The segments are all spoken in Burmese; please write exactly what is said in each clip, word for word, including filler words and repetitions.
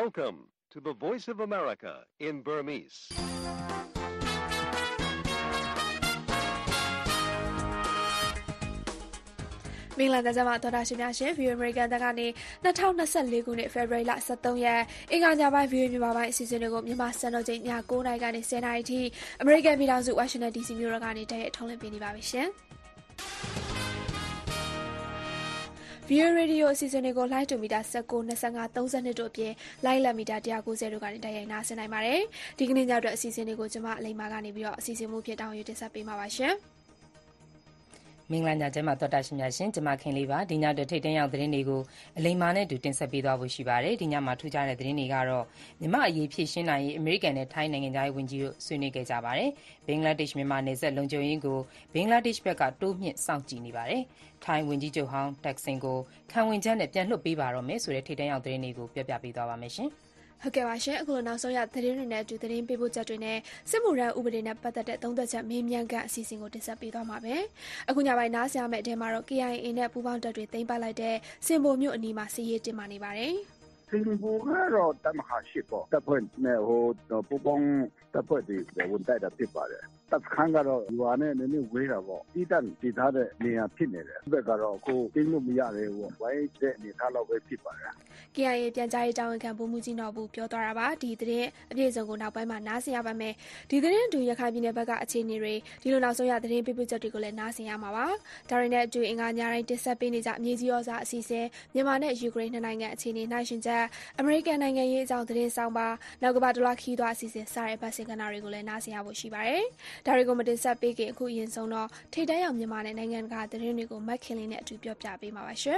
Welcome to the Voice of America in Burmese. ။မင်္ဂလာကြပါသောတာရှင်များရှင် View American တကနေ၂၀၂၄ခုနှစ် February လ၁၃ရက်အင်္ဂါညပိုင်း View မြန်မာပိုင်းအစီအစဉ်တွေကိုမြန်မာစံတော်ချိန်ည၉နာရီကနေ၁၀နာရီထိ American ပြည်ထောင်စု Washington ဒီ စီ မြို့တော်ကနေတည်းထုတ်လွှင့်ပေးနေပါပြီရှင်။ View Radio အစီအစဉ်တွေကို Live to Meter ၁၉ ၂၅ ၃၂တို့အပြင် Live လက် Meter ၁၉၀တို့ကနေတိုက်ရိုက်နားဆင်နိုင်ပါတယ်။ဒီကနေ့ညအတွက်အစီအစဉ်တွေကိုကျွန်မအလိမ္မာကနေပြီးတော့အစီအစဉ်မှုဖြစ်တောင်းယူတင်ဆက်ပေးမှာပါရှင်။မင်္ဂလာညချမ်းပါတော်တာရှင်များရှင်ကျွန်မခင်လေးပါဒီညအတွက်ထိတ်တန့်ရောက်သတင်းတွေကိုအလိမ္မာနဲ့တူတင်ဆက်ပေးသွားဖို့ရှိပါတယ်ဒီညမှာထူးခြားတဲ့သတင်းတွေကတော့မြန်မာအရေးဖြည့်ရှင်းနိုင်ရေးအမေရိကန်နဲ့ထိုင်းနိုင်ငံသားရေးဝန်ကြီးတို့ဆွေးနွေးခဲ့ကြပါတယ်ဘင်္ဂလားဒေ့ရှ်မြန်မာနယ်စပ်လုံခြုံရေးကိုဘင်္ဂလားဒေ့ရှ်ဘက်ကတိုးမြင့်စောင့်ကြည့်နေပါတယ်ထိုင်းဝန်ကြီးချုပ်ဟောင်းတက်ဆင်ကိုခံဝင်ချက်နဲ့ပြန်လွှတ်ပေးပါတော့မယ်ဆိုတဲ့ထိတ်တန့်ရောက်သတင်းတွေကိုပြောပြပေးသွားပါမယ်ရှင်ဟုတ်ကဲ့ပါရှင်အခုလိုနောက်ဆုံးရသတင်းတွေနဲ့အတူသတင်းပေးပို့ချက်တွေနဲ့စစ်မှုရန်ဥပဒေနဲ့ပတ်သက်တဲ့သုံးသပ်ချက်မေးမြန်းခန့်အစီအစဉ်ကိုတင်ဆက်ပေးသွားမှာပဲအခုညပိုင်းနားဆင်ရမယ့်အထဲမှာတော့ K I A နဲ့ပူးပေါင်းတပ်တွေသိမ်းပိုက်လိုက်တဲ့စင်ဘိုမြို့အနီးမှာစီးရေးတင်မာနေပါတယ်စင်ဘိုကတော့တမဟာရှိပေါ့တပ်ဖွဲ့နဲ့ဟိုပူးပေါင်းတပ်ဖွဲ့တွေဝန်တိုက်တာဖြစ်ပါတယ်တပ်ခန်းကတော့ဒီဝါနဲ့နည်းနည်းဝေးတာပေါ့တိတန်တည်ထားတဲ့နေရာဖြစ်နေတယ်ဘက်ကတော့ကိုတင်းလို့မရသေးဘူးဝိုင်းတဲ့အနေထားတော့ပဲဖြစ်ပါတယ် K I A ပြန်ကြားရေးတာဝန်ခံဗိုလ်မှူးကြီးနော်ဘူးပြောသွားတာပါဒီသတင်းအပြည့်အစုံကိုနောက်ပိုင်းမှာနားဆင်ရပါမယ်ဒီသတင်းအတူရခိုင်ပြည်နယ်ဘက်ကအခြေအနေတွေဒီလိုနောက်ဆုံးရသတင်းပေးပို့ချက်တွေကိုလည်းနားဆင်ရမှာပါဒါတွေနဲ့အတူအင်္ဂါညတိုင်းတင်ဆက်ပေးနေကြအမြေကြီးရောစာအစီအစဉ်မြန်မာနဲ့ယူကရိန်းနှစ်နိုင်ငံအခြေအနေနှိုင်းယှဉ်ချက်အမေရိကန်နိုင်ငံရေးအကြောင်းသတင်းဆောင်ပါနောက်ကမ္ဘာတလွှာခီးသွားအစီအစဉ်စတဲ့ပတ်စင်ကဏ္ဍတွေကိုလည်းနားဆင်ရဖို့ရှိပါတယ်ဒါတွေကိုမတင်ဆက်ပေးခင်အခုအရင်ဆုံးတော့ထိတ်တန့်ရောက်မြန်မာနဲ့နိုင်ငံတကာသတင်းတွေကိုမက်ခင်လေးနဲ့အတူပြောပြပေးမှာပါရှင်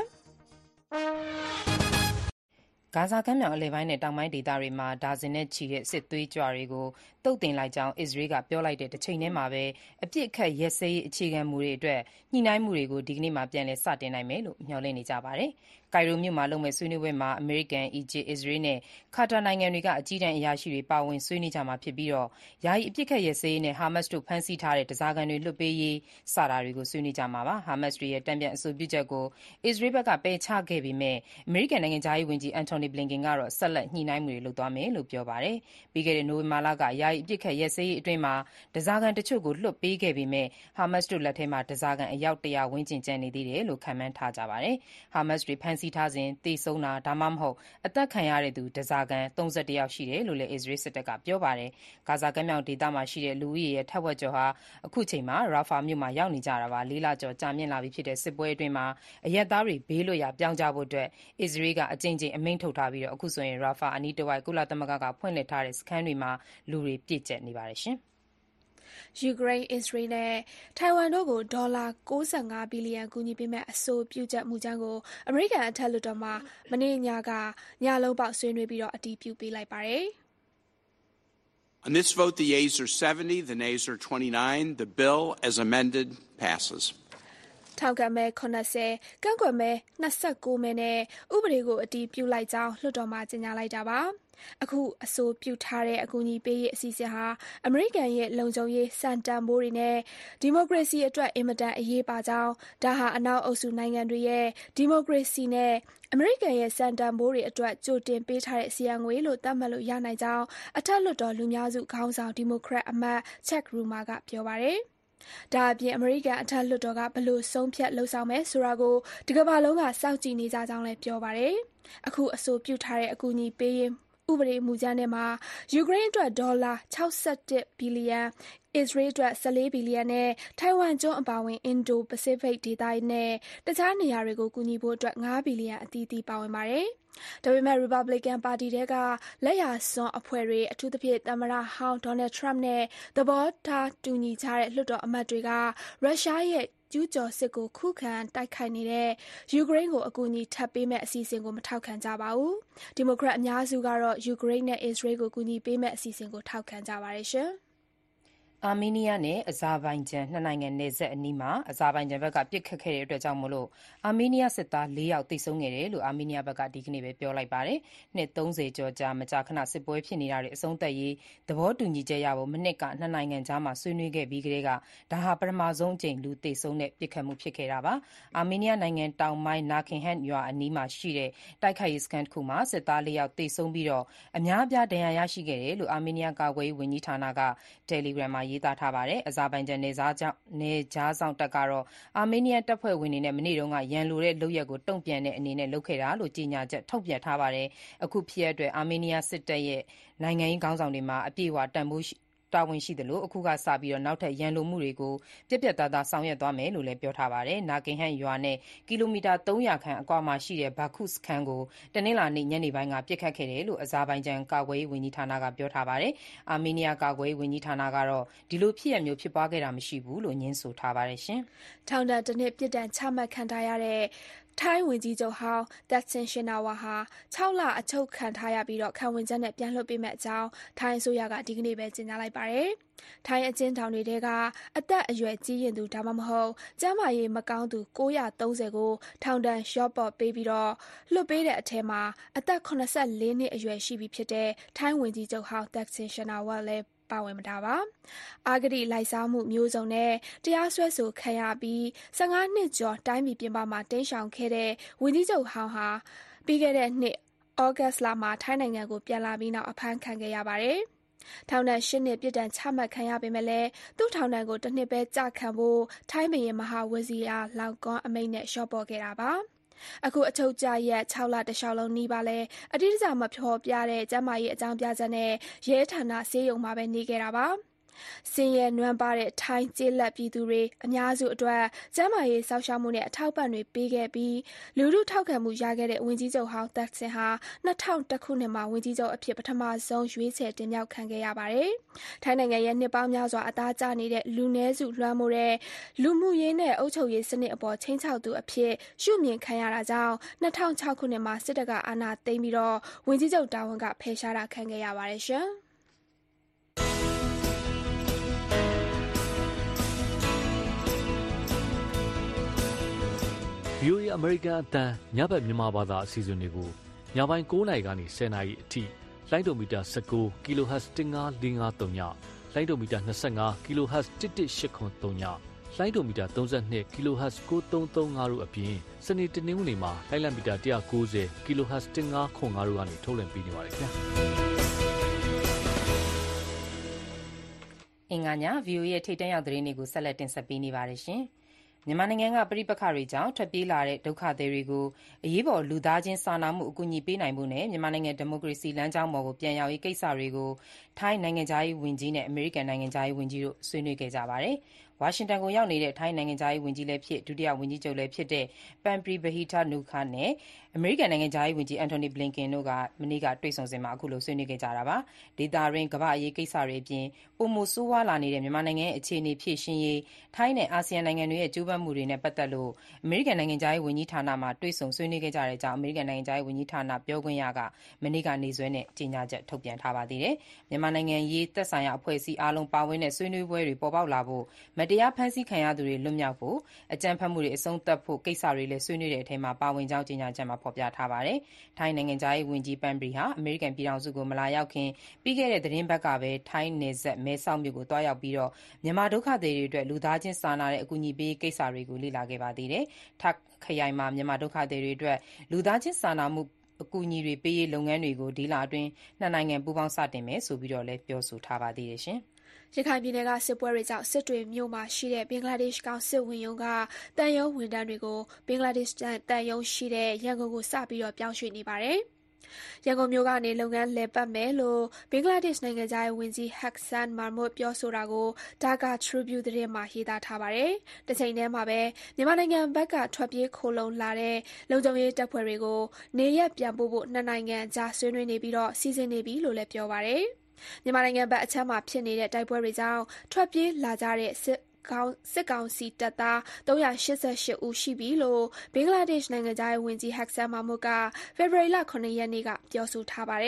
ဂါဇာကမ်းမြောင်အလယ်ပိုင်းနဲ့တောင်ပိုင်းဒေသတွေမှာဒါဇင်နဲ့ချီတဲ့စစ်သွေးကြွတွေကိုတုတ်တင်လိုက်ကြောင်းအစ္စရေးကပြောလိုက်တဲ့တစ်ချိန်တည်းမှာပဲအပြစ်အခတ်ရက်စဲရေးအခြေခံမူတွေအတွက်ညှိနှိုင်းမှုတွေကိုဒီကနေ့မှပြန်လည်စတင်နိုင်မယ်လို့မျှော်လင့်နေကြပါတယ်။ကိုင်ရိုမြို့မှာလုပ်မဲ့ဆွေးနွေးပွဲမှာအမေရိကန်၊အီဂျစ်၊အစ္စရေးနဲ့ကာတာနိုင်ငံတွေကအကြီးတန်းအရာရှိတွေပါဝင်ဆွေးနွေးကြမှာဖြစ်ပြီးတော့ယာယီအပြစ်အခတ်ရက်စဲရေးနဲ့ဟာမတ်စ်တို့ဖမ်းဆီးထားတဲ့ဓားစာခံတွေလွှတ်ပေးရေးစတာတွေကိုဆွေးနွေးကြမှာပါ။ဟာမတ်စ်တွေရဲ့တန်ပြန်အဆိုပြုချက်ကိုအစ္စရေးဘက်ကပယ်ချခဲ့ပေမဲ့အမေရိကန်နိုင်ငံခြားရေးဝန်ကြီးအန်တိုနီဘလင်ကန်ကတော့ဆက်လက်ညှိနှိုင်းမှုတွေလုပ်သွားမယ်လို့ပြောပါတယ်။ပြီးခဲ့တဲ့နိုဝင်ဘာလကယာယီအပြစ်အခတ်ရက်စဲရေးအတွင်းမှာဓားစာခံတချို့ကိုလွှတ်ပေးခဲ့ပေမဲ့ဟာမတ်စ်တို့လက်ထဲမှာဓားစာခံအယောက်တရာဝန်းကျင်ကျန်နေသေးတယ်လို့ခန့်မှန်းထားကြပါတယ်။ဟာမတ်စ်တွေဖမ်းဆီးထားစဉ်သေဆုံးတာဒါမှမဟုတ်အသက်ခံရတဲ့သူဓားစာခံ၃၁ယောက်ရှိတယ်လို့လည်းအစ္စရေးစစ်တပ်ကပြောပါတယ်။ဂါဇာကမ်းမြောင်ဒေသမှာရှိတဲ့လူဦးရေရဲ့ထက်ဝက်ကျော်ဟာအခုချိန်မှာရာဖာမြို့မှာရောက်နေကြတာပါ။လေးလကျော်ကြာမြင့်လာပြီဖြစ်တဲ့စစ်ပွဲအတွင်းမှာအရပ်သားတွေဘေးလွတ်ရာပြောင်းကြဖို့အတွက်အစ္စရေးကအကြိမ်ကြိမ်အမိန့်ထုတ်ထားပြီးတော့အခုဆိုရင်ရာဖာအနီးတစ်ဝိုက်ကုလသမဂ္ဂကဖွင့်လှစ်ထားတဲ့စခန်းတွေမှာလူတွေပြည့်ကျက်နေပါတယ်ရှင်။ယူကရိန်း၊အစ္စရေးနဲ့ထိုင်ဝမ်တို့ကိုဒေါ်လာ၉၅ဘီလီယံကူညီပေးမယ့်အဆိုပြုချက်မူကြမ်းကိုအမေရိကန်အထက်လွှတ်တော်မှာမနေ့ညကညလုံးပေါက်ဆွေးနွေးပြီးတော့အတည်ပြုပေးလိုက်ပါတယ်။ On this vote, the yeas are seventy, the nays are twenty-nine. The bill, as amended, passes. ထောက်ခံမဲ၇၀ကန့်ကွက်မဲ၂၉မဲနဲ့ဥပဒေကိုအတည်ပြုလိုက်ကြောင်းလွှတ်တော်မှာကြေညာလိုက်တာပါအခုအဆိုပြုထားတဲ့အကူအညီပေးရေးအစီအစဉ်ဟာအမေရိကန်ရဲ့လုံခြုံရေးစံတန်ဖိုးတွေနဲ့ဒီမိုကရေစီအတွက်အင်မတန်အရေးပါကြောင်းဒါဟာအနောက်အုပ်စုနိုင်ငံတွေရဲ့ဒီမိုကရေစီနဲ့အမေရိကန်ရဲ့စံတန်ဖိုးတွေအတွက်ကြိုတင်ပေးထားတဲ့စီယံငွေလို့သတ်မှတ်လို့ရနိုင်ကြောင်းအထက်လွှတ်တော်လူများစုခေါင်းဆောင်ဒီမိုကရက်အမတ်ချက်ရူမာကပြောပါတယ်ဒါအပြင်အမေရိကန်အထက်လွှတ်တော်ကဘလို့ဆုံးဖြတ်လှုပ်ဆောင်မယ်ဆိုတာကိုဒီကမ္ဘာလုံးကစောင့်ကြည့်နေကြကြောင်းလည်းပြောပါတယ်အခုအဆိုပြုထားတဲ့အကူအညီပေးရေးဥပဒေမူကြမ်းထဲမှာယူကရိန်းအတွက်ဒေါ်လာ၆၁ဘီလီယံအစ္စရေးအတွက်၁၄ဘီလီယံနဲ့ထိုင်ဝမ်ကျွန်းအပါအဝင်အင်ဒိုပစိဖိတ်ဒေသနဲ့တခြားနေရာတွေကိုကူညီဖို့အတွက်၅ဘီလီယံအသီးသီးပါဝင်ပါတယ်ဒါပေမဲ့ Republican ပါတီထဲကလက်ယာစွန်းအဖွဲ့တွေအထူးသဖြင့်သမ္မတဟောင်းဒေါ်နယ်ထရမ့်နဲ့သဘောထားတူညီကြတဲ့လွှတ်တော်အမတ်တွေကရုရှားရဲ့ကျူးကျော်စစ်ကိုခုခံတိုက်ခိုက်နေတဲ့ယူကရိန်းကိုအကူအညီထပ်ပေးမဲ့အစီအစဉ်ကိုမထောက်ခံကြပါဘူး။ဒီမိုကရက်အများစုကတော့ယူကရိန်းနဲ့အစ္စရေးကိုကူညီပေးမဲ့အစီအစဉ်ကိုထောက်ခံကြပါတယ်ရှင်။အာမေးနီးယားနဲ့အဇာဘိုင်ဂျန်နှစ်နိုင်ငံနယ်စပ်အနီးမှာအဇာဘိုင်ဂျန်ဘက်ကပစ်ခတ်ခဲ့တဲ့အတွက်ကြောင့်မို့လို့အာမေးနီးယားစစ်သားလေးယောက်သေဆုံးခဲ့တယ်လို့အာမေးနီးယားဘက်ကဒီကနေ့ပဲပြောလိုက်ပါတယ်။နှစ်သုံးဆယ်ကျော်ကြာမကြာခဏစစ်ပွဲဖြစ်နေတာတွေအဆုံးသတ်ရေးသဘောတူညီချက်ရဖို့မနှစ်ကနှစ်နိုင်ငံကြားမှာဆွေးနွေးခဲ့ပြီးကတည်းကဒါဟာပထမဆုံးအကြိမ်လူသေဆုံးတဲ့ပစ်ခတ်မှုဖြစ်ခဲ့တာပါ။အာမေးနီးယားနိုင်ငံတောင်ပိုင်းနာခင်ဟန်ရွာအနီးမှာရှိတဲ့တိုက်ခိုက်ရေးစခန်းတစ်ခုမှာစစ်သားလေးယောက်သေဆုံးပြီးတော့အများအပြားဒဏ်ရာရရှိခဲ့တယ်လို့အာမေးနီးယားကာကွယ်ရေးဝန်ကြီးဌာနက Telegram မှာရေးသားထားပါတယ်။အဇာဘိုင်ဂျန်နယ်စားကြောင့်နယ်ကြားဆောင်တပ်ကတော့အာမေးနီးယားတပ်ဖွဲ့ဝင်တွေနဲ့မနေ့တုန်းကရန်လိုတဲ့လုပ်ရက်ကိုတုံ့ပြန်တဲ့အနေနဲ့လုပ်ခဲ့တာလို့ကြေညာချက်ထုတ်ပြန်ထားပါတယ်။အခုဖြစ်ရတဲ့အာမေးနီးယားစစ်တပ်ရဲ့နိုင်ငံရေးခေါင်းဆောင်တွေမှာအပြည့်အဝတန်ဖိုးတာဝန်ရှိသလိုအခုကစပြီးနောက်ထပ်ရန်လိုမှုတွေကိုပြက်ပြက်သားသားဆောင်ရွက်သွားမယ်လို့လည်းပြောထားပါတယ်။နာကင်ဟန်ရွာနဲ့ကီလိုမီတာသုံးရာခန့်အကွာမှာရှိတဲ့ဘာခုစခန်းကိုတနင်္လာနေ့ညနေပိုင်းကပစ်ခတ်ခဲ့တယ်လို့အဇာဘိုင်ဂျန်ကာကွယ်ရေးဝန်ကြီးဌာနကပြောထားပါတယ်။အာမေးနီးယားကာကွယ်ရေးဝန်ကြီးဌာနကတော့ဒီလိုဖြစ်ရမျိုးဖြစ်ပွားခဲ့တာမရှိဘူးလို့ညင်းဆိုထားပါတယ်ရှင်။ထောင်ဒဏ်တစ်နှစ်ပြစ်ဒဏ်ချမှတ်ခံထားရတဲ့ထိုင်းဝန်ကြီးချုပ်ဟောင်းသက်ဆင်ရှင်နာဝါဟာခြောက်လအချုပ်ခံထားရပြီးခံဝန်ချက်နဲ့ပြန်လွှတ်ပေးမယ့်အကြောင်းထိုင်းအစိုးရကဒီကနေ့ပဲကြေညာလိုက်ပါတယ်။ထိုင်းအကျဉ်းထောင်တွေထဲကအသက်အရွယ်ကြီးရင့်သူဒါမှမဟုတ်ကျန်းမာရေးမကောင်းသူ၉၃၀ကိုထောင်ဒဏ်လျှော့ပေါ့ပေးပြီးလွှတ်ပေးတဲ့အထဲမှာအသက်၇၄နှစ်အရွယ်ရှိပြီဖြစ်တဲ့ထိုင်းဝန်ကြီးချုပ်ဟောင်းသက်ဆင်ရှင်နာဝါလည်းပါဝင်မတာပါ။အာဂတိလိုက်စားမှုမျိုးစုံနဲ့တရားစွဲဆိုခံရပြီး၁၅နှစ်ကျော်တိုင်းပြည်ပြင်ပမှာတိမ်းရှောင်ခဲ့တဲ့ဝန်ကြီးချုပ်ဟောင်းဟာပြီးခဲ့တဲ့နှစ်ဩဂတ်လမှာထိုင်းနိုင်ငံကိုပြန်လာပြီးနောက်အဖမ်းခံခဲ့ရပါတယ်။ထောင်ဒဏ်၈နှစ်ပြစ်ဒဏ်ချမှတ်ခံရပေမဲ့လည်းသူ့ထောင်ဒဏ်ကိုတစ်နှစ်ပဲကျခံဖို့ထိုင်းဘုရင်မဟာဝဇီရာလောက်ကွန်အမိန့်နဲ့လျှော့ပေါ့ခဲ့တာပါ။အခုအချုပ်ကျရက်၆လတလျှောက်လုံးနီးပါးလဲအတိအကျမဖော်ပြတဲ့ကျန်းမာရေးအကြောင်းပြချက်နဲ့ရဲဌာနဆေးရုံမှာပဲနေခဲ့တာပါ။ဆင်းရဲနွမ်းပါတဲ့ထိုင်းကျေးလက်ပြည်သူတွေအများစုအတွက်ကျန်းမာရေးစောင့်ရှောက်မှုနဲ့အထောက်ပံ့တွေပေးခဲ့ပြီးလူထုထောက်ခံမှုရခဲ့တဲ့ဝန်ကြီးချုပ်ဟောင်းသက်ဆင်ဟာ၂၀၀၁ခုနှစ်မှာဝန်ကြီးချုပ်အဖြစ်ပထမဆုံးရွေးချယ်တင်မြှောက်ခံခဲ့ရပါတယ်။ထိုင်းနိုင်ငံရဲ့နှစ်ပေါင်းများစွာအသားကျနေတဲ့လူနည်းစုလွှမ်းမိုးတဲ့လူမှုရေးနဲ့အုပ်ချုပ်ရေးစနစ်အပေါ်ချိန်ချောက်သူအဖြစ်ရှုမြင်ခံရတာကြောင့်၂၀၀၆ခုနှစ်မှာစစ်တပ်ကအာဏာသိမ်းပြီးတော့ဝန်ကြီးချုပ်တာဝန်ကဖယ်ရှားတာခံခဲ့ရပါတယ်ရှင်။ဗီအိုအေ အမေရိကန်အသံညဘက်မြန်မာဘာသာအစီအစဉ်တွေကိုညပိုင်း၉နာရီကနေ၁၀နာရီအထိလိုင်းဒိုမီတာ၁၉ kHz တစ်ငါးလေးငါးသုံးညလိုင်းဒိုမီတာ၂၅ kHz တစ်တစ်ရှစ်ခွန်သုံးညလိုင်းဒိုမီတာ၃၂ kHz ကိုသုံးသုံးငါတို့အပြင်စနေတနင်္ဂနွေမှာလိုင်းလံမီတာ၁၉၀ kHz တစ်ငါးခွန်ငါတို့ကနေထုတ်လွှင့်ပေးနေပါတယ်ခင်ဗျာအင်္ဂါည ဗီအိုအေရဲ့ထိပ်တန်းရောက်သတင်းတွေကိုဆက်လက်တင်ဆက်ပေးနေပါတယ်ရှင်။မြန်မာနိုင်ငံကပဋိပက္ခတွေကြောင့်ထွက်ပြေးလာတဲ့ဒုက္ခသည်တွေကိုအရေးပေါ်လူသားချင်းစာနာမှုအကူအညီပေးနိုင်ဖို့နဲ့မြန်မာနိုင်ငံဒီမိုကရေစီလမ်းကြောင်းပေါ်ကိုပြန်ရောက်ရေးကိစ္စတွေကိုထိုင်းနိုင်ငံခြားရေးဝန်ကြီးနဲ့အမေရိကန်နိုင်ငံခြားရေးဝန်ကြီးတို့ဆွေးနွေးခဲ့ကြပါတယ်။ဝါရှင်တန်ကိုရောက်နေတဲ့ထိုင်းနိုင်ငံခြားရေးဝန်ကြီးလည်းဖြစ်ဒုတိယဝန်ကြီးချုပ်လည်းဖြစ်တဲ့ပန်ပရီဘဟီတာနူခါနဲ့အမေရိကန်နိုင်ငံခြားရေးဝန်ကြီးအန်တိုနီဘလင်ကန်တို့ကမနေ့ကတွေ့ဆုံစဉ်မှာအခုလိုဆွေးနွေးခဲ့ကြတာပါ။ဒေသတွင်းကမ္ဘာ့အရေးကိစ္စတွေအပြင်ပိုမိုဆိုးဝါးလာနေတဲ့မြန်မာနိုင်ငံရဲ့အခြေအနေဖြေရှင်းရေးထိုင်းနဲ့အာဆီယံနိုင်ငံတွေရဲ့ကြိုးပမ်းမှုတွေနဲ့ပတ်သက်လို့အမေရိကန်နိုင်ငံခြားရေးဝန်ကြီးဌာနမှတွေ့ဆုံဆွေးနွေးခဲ့ကြတဲ့အကြောင်းအမေရိကန်နိုင်ငံခြားရေးဝန်ကြီးဌာနပြောခွင့်ရကမနေ့ကနေ့စွဲနဲ့ကြေညာချက်ထုတ်ပြန်ထားပါသေးတယ်။မြန်မာနိုင်ငံရေးသက်ဆိုင်ရာအဖွဲ့အစည်းအားလုံးပါဝင်တဲ့ဆွေးနွေးပွဲတွေပေါ်ပေါက်လာဖို့မတရားဖမ်းဆီးခံရသူတွေလွတ်မြောက်ဖို့အကြမ်းဖက်မှုတွေအဆုံးသတ်ဖို့ကိစ္စတွေလည်းဆွေးနွေးတဲ့အထဲမှာပါဝင်ကြောင်းကြေညာချက်မှာဖော်ပြထားပါတယ်။ထိုင်းနိုင်ငံခြားရေးဝန်ကြီးပန်ပရီဟာအမေရိကန်ပြည်ထောင်စုကိုမလာရောက်ခင်ပြီးခဲ့တဲ့သတင်းပတ်ကပဲထိုင်းနယ်စပ်မဲဆောက်မြို့ကိုတွားရောက်ပြီးတော့မြန်မာဒုက္ခသည်တွေအတွက်လူသားချင်းစာနာတဲ့အကူအညီပေးကိစ္စတွေကိုလေ့လာခဲ့ပါသေးတယ်။ထပ်ခရိုင်မှာမြန်မာဒုက္ခသည်တွေအတွက်လူသားချင်းစာနာမှုအကူအညီတွေပေးရေးလုပ်ငန်းတွေကိုဒီလအတွင်းနှစ်နိုင်ငံပူးပေါင်းစတင်မယ်ဆိုပြီးတော့လည်းပြောဆိုထားပါသေးတယ်ရှင်။ရခိုင်ပြည်နယ်ကစစ်ပွဲတွေကြောင့်စစ်တွေမြို့မှာရှိတဲ့ဘင်္ဂလားဒေ့ရှ်ကောင်စစ်ဝင်ရုံးကတန်ရုံးဝန်ထမ်းတွေကိုဘင်္ဂလားဒေ့ရှ်တန်ရုံးရှိတဲ့ရန်ကုန်ကိုစပြီးတော့ပြောင်းရွှေ့နေပါတယ်။ရန်ကုန်မြို့ကနေလုပ်ငန်းလည်ပတ်မယ်လို့ဘင်္ဂလားဒေ့ရှ်နိုင်ငံသားဝန်ကြီးဟက်ဆန်မာမွတ်ပြောဆိုတာကိုဒါကာထရူဘျူသတင်းမှာရေးသားထားပါတယ်။တစ်ချိန်တည်းမှာပဲမြန်မာနိုင်ငံဘက်ကထွက်ပြေးခိုလုံလာတဲ့လုံခြုံရေးတပ်ဖွဲ့တွေကိုနေရက်ပြန်ပို့ဖို့နှစ်နိုင်ငံကြားဆွေးနွေးနေပြီးတော့စီစဉ်နေပြီလို့လည်းပြောပါတယ်။မြန်မာနိုင်ငံဘက်အချမ်းမှာဖြစ်နေတဲ့တိုက်ပွဲတွေကြောင့်ထွက်ပြေးလာကြတဲ့စစ်ကောင်စစ်ကောင်စီတပ်သား၃၈၈ဦးရှိပြီလို့ဘင်္ဂလားဒေ့ရှ်နိုင်ငံသားဝန်ကြီးဟက်ဆန်မာမွတ်ကဖေဖော်ဝါရီလခုနှစ်ရက်နေ့ကပြောဆိုထားပါတယ်။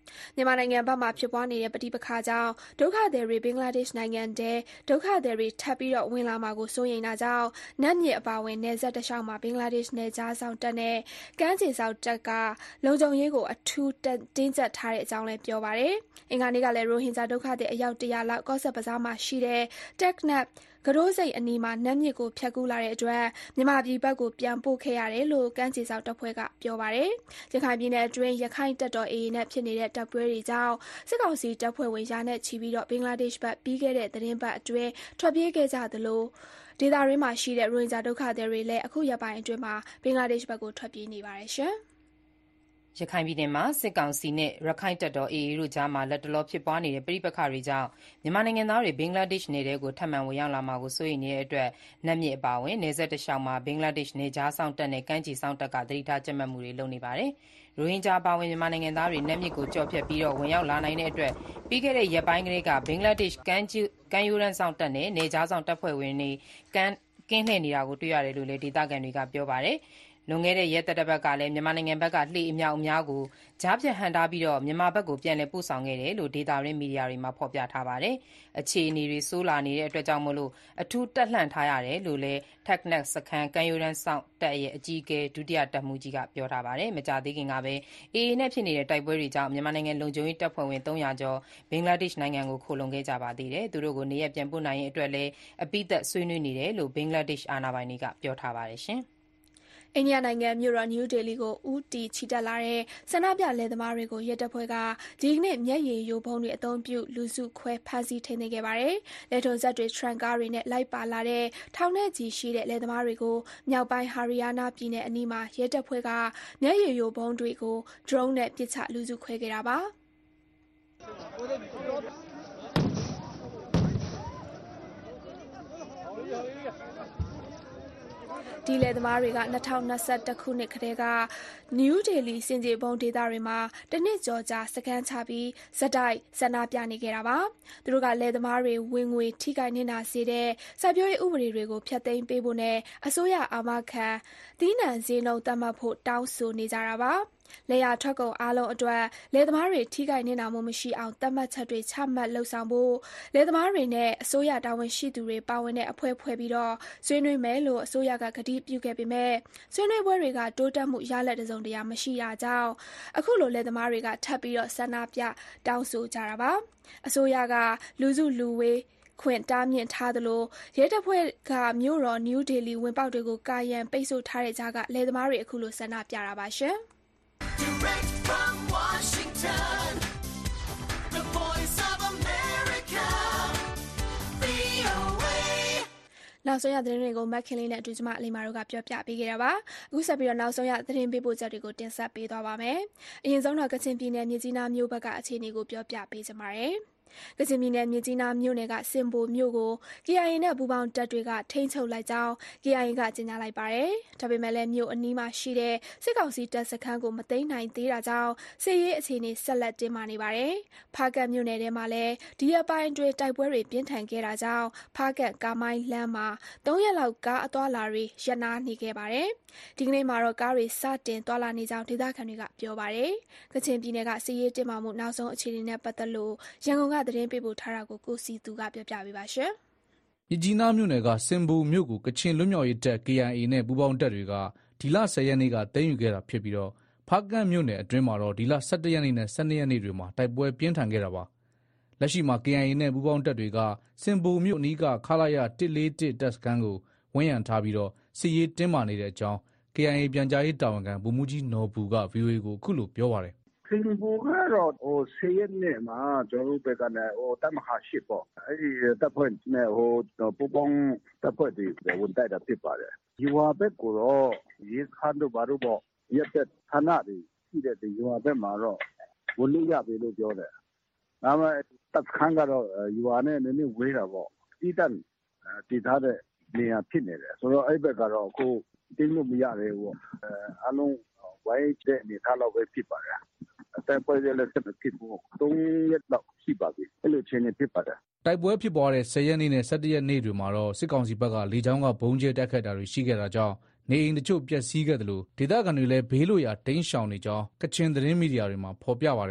မြန်မာနိုင်ငံဘက်မှာဖြစ်ပွားနေတဲ့ပဋိပက္ခကြောင့်ဒုက္ခသည်တွေဘင်္ဂလားဒေ့ရှ်နိုင်ငံထဲဒုက္ခသည်တွေထပ်ပြီးတော့ဝင်လာမှာကိုစိုးရိမ်တာကြောင့်နတ်မြစ်အပါအဝင်နယ်စပ်တစ်လျှောက်မှာဘင်္ဂလားဒေ့ရှ်နယ်ခြားစောင့်တပ်နဲ့ကမ်းခြေစောင့်တပ်ကလုံခြုံရေးကိုအထူးတင်းကျပ်ထားတဲ့အကြောင်းလည်းပြောပါတယ်။အင်္ဂါနေ့ကလည်းရိုဟင်ဂျာဒုက္ခသည်အယောက်တရာလောက်ကော့ဆက်ဘဇားမှာရှိတဲ့တက်နက်ကတော့စိတ်အနီးမှာနတ်မြစ်ကိုဖြတ်ကူးလာတဲ့အတွက်မြန်မာပြည်ဘက်ကိုပြန်ပို့ခဲ့ရတယ်လို့ကမ်းခြေစောင့်တပ်ဖွဲ့ကပြောပါတယ်။ရခိုင်ပြည်နယ်အတွင်းရခိုင်တပ်တော် အေအေ နဲ့ဖြစ်နေတဲ့တပ်ပွဲတွေကြောင့်စစ်ကောင်စီတပ်ဖွဲ့ဝင်ရာနဲ့ချီပြီးတော့ဘင်္ဂလားဒေ့ရှ်ဘက်ပြီးခဲ့တဲ့သတင်းပတ်အတွင်းထွက်ပြေးခဲ့ကြသလိုဒေသရင်းမှာရှိတဲ့ရိုဟင်ဂျာဒုက္ခသည်တွေလည်းအခုရက်ပိုင်းအတွင်းမှာဘင်္ဂလားဒေ့ရှ်ဘက်ကိုထွက်ပြေးနေပါတယ်ရှင်။ရခိုင်ပြည်နယ်မှာစစ်ကောင်စီနဲ့ရခိုင်တပ်တော် အေအေ တို့ကြားမှာလက်တလောဖြစ်ပွားနေတဲ့ပဋိပက္ခတွေကြောင့်မြန်မာနိုင်ငံသားတွေဘင်္ဂလားဒေ့ရှ်နယ်ထဲကိုထပ်မံဝင်ရောက်လာမှာကိုစိုးရိမ်နေတဲ့အတွက်နတ်မြစ်အပါအဝင်နယ်စပ်တစ်လျှောက်မှာဘင်္ဂလားဒေ့ရှ်နယ်ခြားစောင့်တပ်နဲ့ကမ်းခြေစောင့်တပ်ကသတိထားကြပ်မတ်မှုတွေလုပ်နေပါတယ်။ရိုဟင်ဂျာအပါအဝင်မြန်မာနိုင်ငံသားတွေနတ်မြစ်ကိုကျော်ဖြတ်ပြီးတော့ဝင်ရောက်လာနိုင်တဲ့အတွက်ပြီးခဲ့တဲ့ရက်ပိုင်းကလေးကဘင်္ဂလားဒေ့ရှ်ကမ်းခြေကမ်းရိုးတန်းစောင့်တပ်နဲ့နယ်ခြားစောင့်တပ်ဖွဲ့ဝင်တွေကမ်းကင်းလှည့်နေတာကိုတွေ့ရတယ်လို့လည်းဒေသခံတွေကပြောပါတယ်။လွန်ခဲ့တဲ့ရက်သတ္တပတ်ကလည်းမြန်မာနိုင်ငံဘက်ကလှေအမြောက်အများကိုကြားဖြတ်ဟန့်တားပြီးတော့မြန်မာဘက်ကိုပြန်လည်ပို့ဆောင်ခဲ့တယ်လို့ဒေတာရင်းမီဒီယာတွေမှာဖော်ပြထားပါတယ်။အခြေအနေတွေဆိုးလာနေတဲ့အတွက်ကြောင့်မို့လို့အထူးတက်လှန့်ထားရတယ်လို့လည်း Teknaf စခန်းကမ်းရိုးတန်းစောင့်တပ်ရဲ့အကြီးအကဲဒုတိယတပ်မှူးကြီးကပြောထားပါတယ်။မကြာသေးခင်ကပဲ အေအေ နဲ့ဖြစ်နေတဲ့တိုက်ပွဲတွေကြောင့်မြန်မာနိုင်ငံလုံခြုံရေးတပ်ဖွဲ့ဝင်သုံးရာကျော်ဘင်္ဂလားဒေ့ရှ်နိုင်ငံကိုခိုလုံခဲ့ကြပါသေးတယ်။သူတို့ကိုနေရပ်ပြန်ပို့နိုင်ရေးအတွက်လည်းအပိသက်ဆွေးနွေးနေတယ်လို့ဘင်္ဂလားဒေ့ရှ်အာဏာပိုင်တွေကပြောထားပါတယ်ရှင်။အိန္ဒိယနိုင်ငံမြို့တော်နယူးဒေလီကိုဦးတည်ချီတက်လာတဲ့ဆန္ဒပြလယ်သမားတွေကိုရဲတပ်ဖွဲ့ကဒီကနေ့မျက်ရည်ယိုဗုံးတွေအသုံးပြုလူစုခွဲဖမ်းဆီးထိန်းသိမ်းခဲ့ပါတယ်။လယ်ထွန်စက်တွေထရန်ကားတွေနဲ့လိုက်ပါလာတဲ့ထောင်နဲ့ချီရှိတဲ့လယ်သမားတွေကိုမြောက်ပိုင်းဟာရီယာနာပြည်နယ်အနီးမှာရဲတပ်ဖွဲ့ကမျက်ရည်ယိုဗုံးတွေကိုဒရုန်းနဲ့ပစ်ချလူစုခွဲခဲ့တာပါ။ဒီလယ်သမားတွေက၂၀၂၁ခုနှစ်ကတည်းကနယူးဒေလီစင်ကြေဘုံဒေသတွေမှာတနှစ်ကျော်ကြာစခန်းချပြီးဆက်တိုက်ဆန္ဒပြနေခဲ့တာပါ။သူတို့ကလယ်သမားတွေဝင်ငွေထိခိုက်နစ်နာစေတဲ့စိုက်ပျိုးရေးဥပဒေတွေကိုဖျက်သိမ်းပေးဖို့နဲ့အစိုးရအာမခံသီးနှံဈေးနှုန်းသတ်မှတ်ဖို့တောင်းဆိုနေကြတာပါ။လယ်ယာထွက်ကုန်အားလုံးအတွက်လယ်သမားတွေထိခိုက်နစ်နာမှုမရှိအောင်သတ်မှတ်ချက်တွေချမှတ်လုပ်ဆောင်ဖို့လယ်သမားတွေနဲ့အစိုးရတာဝန်ရှိသူတွေပါဝင်တဲ့အဖွဲ့ဖွဲ့ပြီးတော့ဆွေးနွေးမယ်လို့အစိုးရကကတိပြုခဲ့ပေမဲ့ဆွေးနွေးပွဲတွေကတိုးတက်မှုရလဒ်တစုံတရာမရှိတာကြောင့်အခုလိုလယ်သမားတွေကထပ်ပြီးတော့ဆန္ဒပြတောင်းဆိုကြတာပါ။အစိုးရကလူစုလူဝေးခွင့်တားမြစ်ထားသလိုရဲတပ်ဖွဲ့ကမြို့တော်နယူးဒေလီဝင်ပေါက်တွေကိုကာရန်ပိတ်ဆို့ထားတဲ့ကြားကလယ်သမားတွေအခုလိုဆန္ဒပြတာပါရှင်။ Direct from Washington, the voice of America, V O A. နောက်ဆုံးရသတင်းတွေကိုမက်ခင်လေးနဲ့အတူကျမအလိမာတို့ကပြောပြပေးခဲ့တာပါအခုဆက်ပြီးတော့နောက်ဆုံးရသတင်းပေးပို့ချက်တွေကိုတင်ဆက်ပေးသွားပါမယ်အရင်ဆုံးတော့ကချင်ပြည်နယ်မြစ်ကြီးနားမြို့ဘက်ကအခြေအနေကိုပြောပြပေးကြပါမယ်ကချင်ပြည်နယ်မြစ်ကြီးနားမြို့နယ်ကစင်ဘိုမြို့ကို ကေအိုင်အေ နဲ့ပူးပေါင်းတပ်တွေကထိန်းချုပ်လိုက်ကြောင်း ကေအိုင်အေ ကကြေညာလိုက်ပါတယ်။ဒါပေမဲ့လည်းမြို့အနီးမှာရှိတဲ့စစ်ကောင်စီတပ်စခန်းကိုမသိမ်းနိုင်သေးတာကြောင့်စစ်ရေးအခြေအနေဆက်လက်တင်းမာနေပါတယ်။ဖားကတ်မြို့နယ်ထဲမှာလည်းဒီရက်ပိုင်းအတွင်းတိုက်ပွဲတွေပြင်းထန်ခဲ့တာကြောင့်ဖားကတ်ကာမိုင်းလမ်းမှာသုံးရက်လောက်ကားအသွားလာတွေရပ်နားနေခဲ့ပါတယ်။ဒီကနေ့မှာတော့ကားတွေစတင်သွားလာနေကြောင်းဒေသခံတွေကပြောပါတယ်။ကချင်ပြည်နယ်ကစစ်ရေးတင်းမာမှုနောက်ဆုံးအခြေအနေနဲ့ပတ်သက်လို့ရန်ကုန်ကသတင်းပေးပို့ထားတာကိုကိုစီသူကပြောပြပေးပါရှင်။မြစ်ကြီးနားမြို့နယ်ကစင်ဘိုမြို့ကိုကချင်လွတ်မြောက်ရေးတပ် ကေအိုင်အေ နဲ့ပူးပေါင်းတပ်တွေကဒီလဆယ်ရက်နေ့ကသိမ်းယူခဲ့တာဖြစ်ပြီးတော့ဖားကန့်မြို့နယ်အတွင်းမှာတော့ဒီလဆယ့်တစ်ရက်နေ့နဲ့ဆယ့်နှစ်ရက်နေ့တွေမှာတိုက်ပွဲပြင်းထန်ခဲ့တာပါ။လက်ရှိမှာ ကေအိုင်အေ နဲ့ပူးပေါင်းတပ်တွေကစင်ဘိုမြို့အနီးကခလာရတစ်လေးတစ်တပ်စခန်းကိုဝန်ရံထားပြီးတော့စစ်ရေးတင်းမာနေတဲ့အကြောင်း ကေအိုင်အေ ပြန်ကြားရေးတာဝန်ခံဗိုလ်မှူးကြီးနော်ဘူက ဗွီအိုအေကိုအခုလိုပြောပါတယ်စင်ဘိုကတော့ဟိုဆယ်ရက်နေ့မှာကျွန်တော်တို့ဘက်ကလည်းဟိုတပ်မဟာရှစ်ပေါ့အဲ့ဒီတပ်ဖွဲ့နဲ့ဟိုပူပေါင်းတပ်ဖွဲ့တွေဝန်တိုက်တာဖြစ်ပါတယ်။ယူဝါဘက်ကိုတော့ရေခမ်းတို့ဘာလို့ပေါ့ရက်သက်ဌာနတွေရှိတဲ့ဒီယူဝါဘက်မှာတော့ဝန်လို့ရပြီလို့ပြောတယ်။ဒါပေမဲ့တပ်ခန်းကတော့ယူဝါနဲ့နည်းနည်းဝေးတာပေါ့။တိတန်တည်ထားတဲ့နေရာဖြစ်နေတယ်။ဆိုတော့အဲ့ဘက်ကတော့အခုတင်းလို့မရသေးဘူးပေါ့။အဲအလုံးဝိုင်းတဲ့နေထားတော့ပဲဖြစ်ပါတယ်။တိုက်ပွဲလည်းဆက်ဖြစ်ဖို့သုံးရက်လောက်ရှိပါပြီအဲ့လိုချင်းနေဖြစ်ပါတယ်တိုက်ပွဲဖြစ်ပွားတဲ့ဆယ်ရက်နေ့နဲ့ဆယ့်တစ်ရက်နေ့တွေမှာတော့စစ်ကောင်စီဘက်ကလေကြောင်းကဘုံကျဲတိုက်ခတ်တာတွေရှိခဲ့တာကြောင့်နေအိမ်တချို့ပျက်စီးခဲ့တယ်လို့ဒေသခံတွေလည်းဘေးလွတ်ရာတိမ်းရှောင်နေကြောင်းကချင်သတင်းမီဒီယာတွေမှာဖော်ပြပါတယ်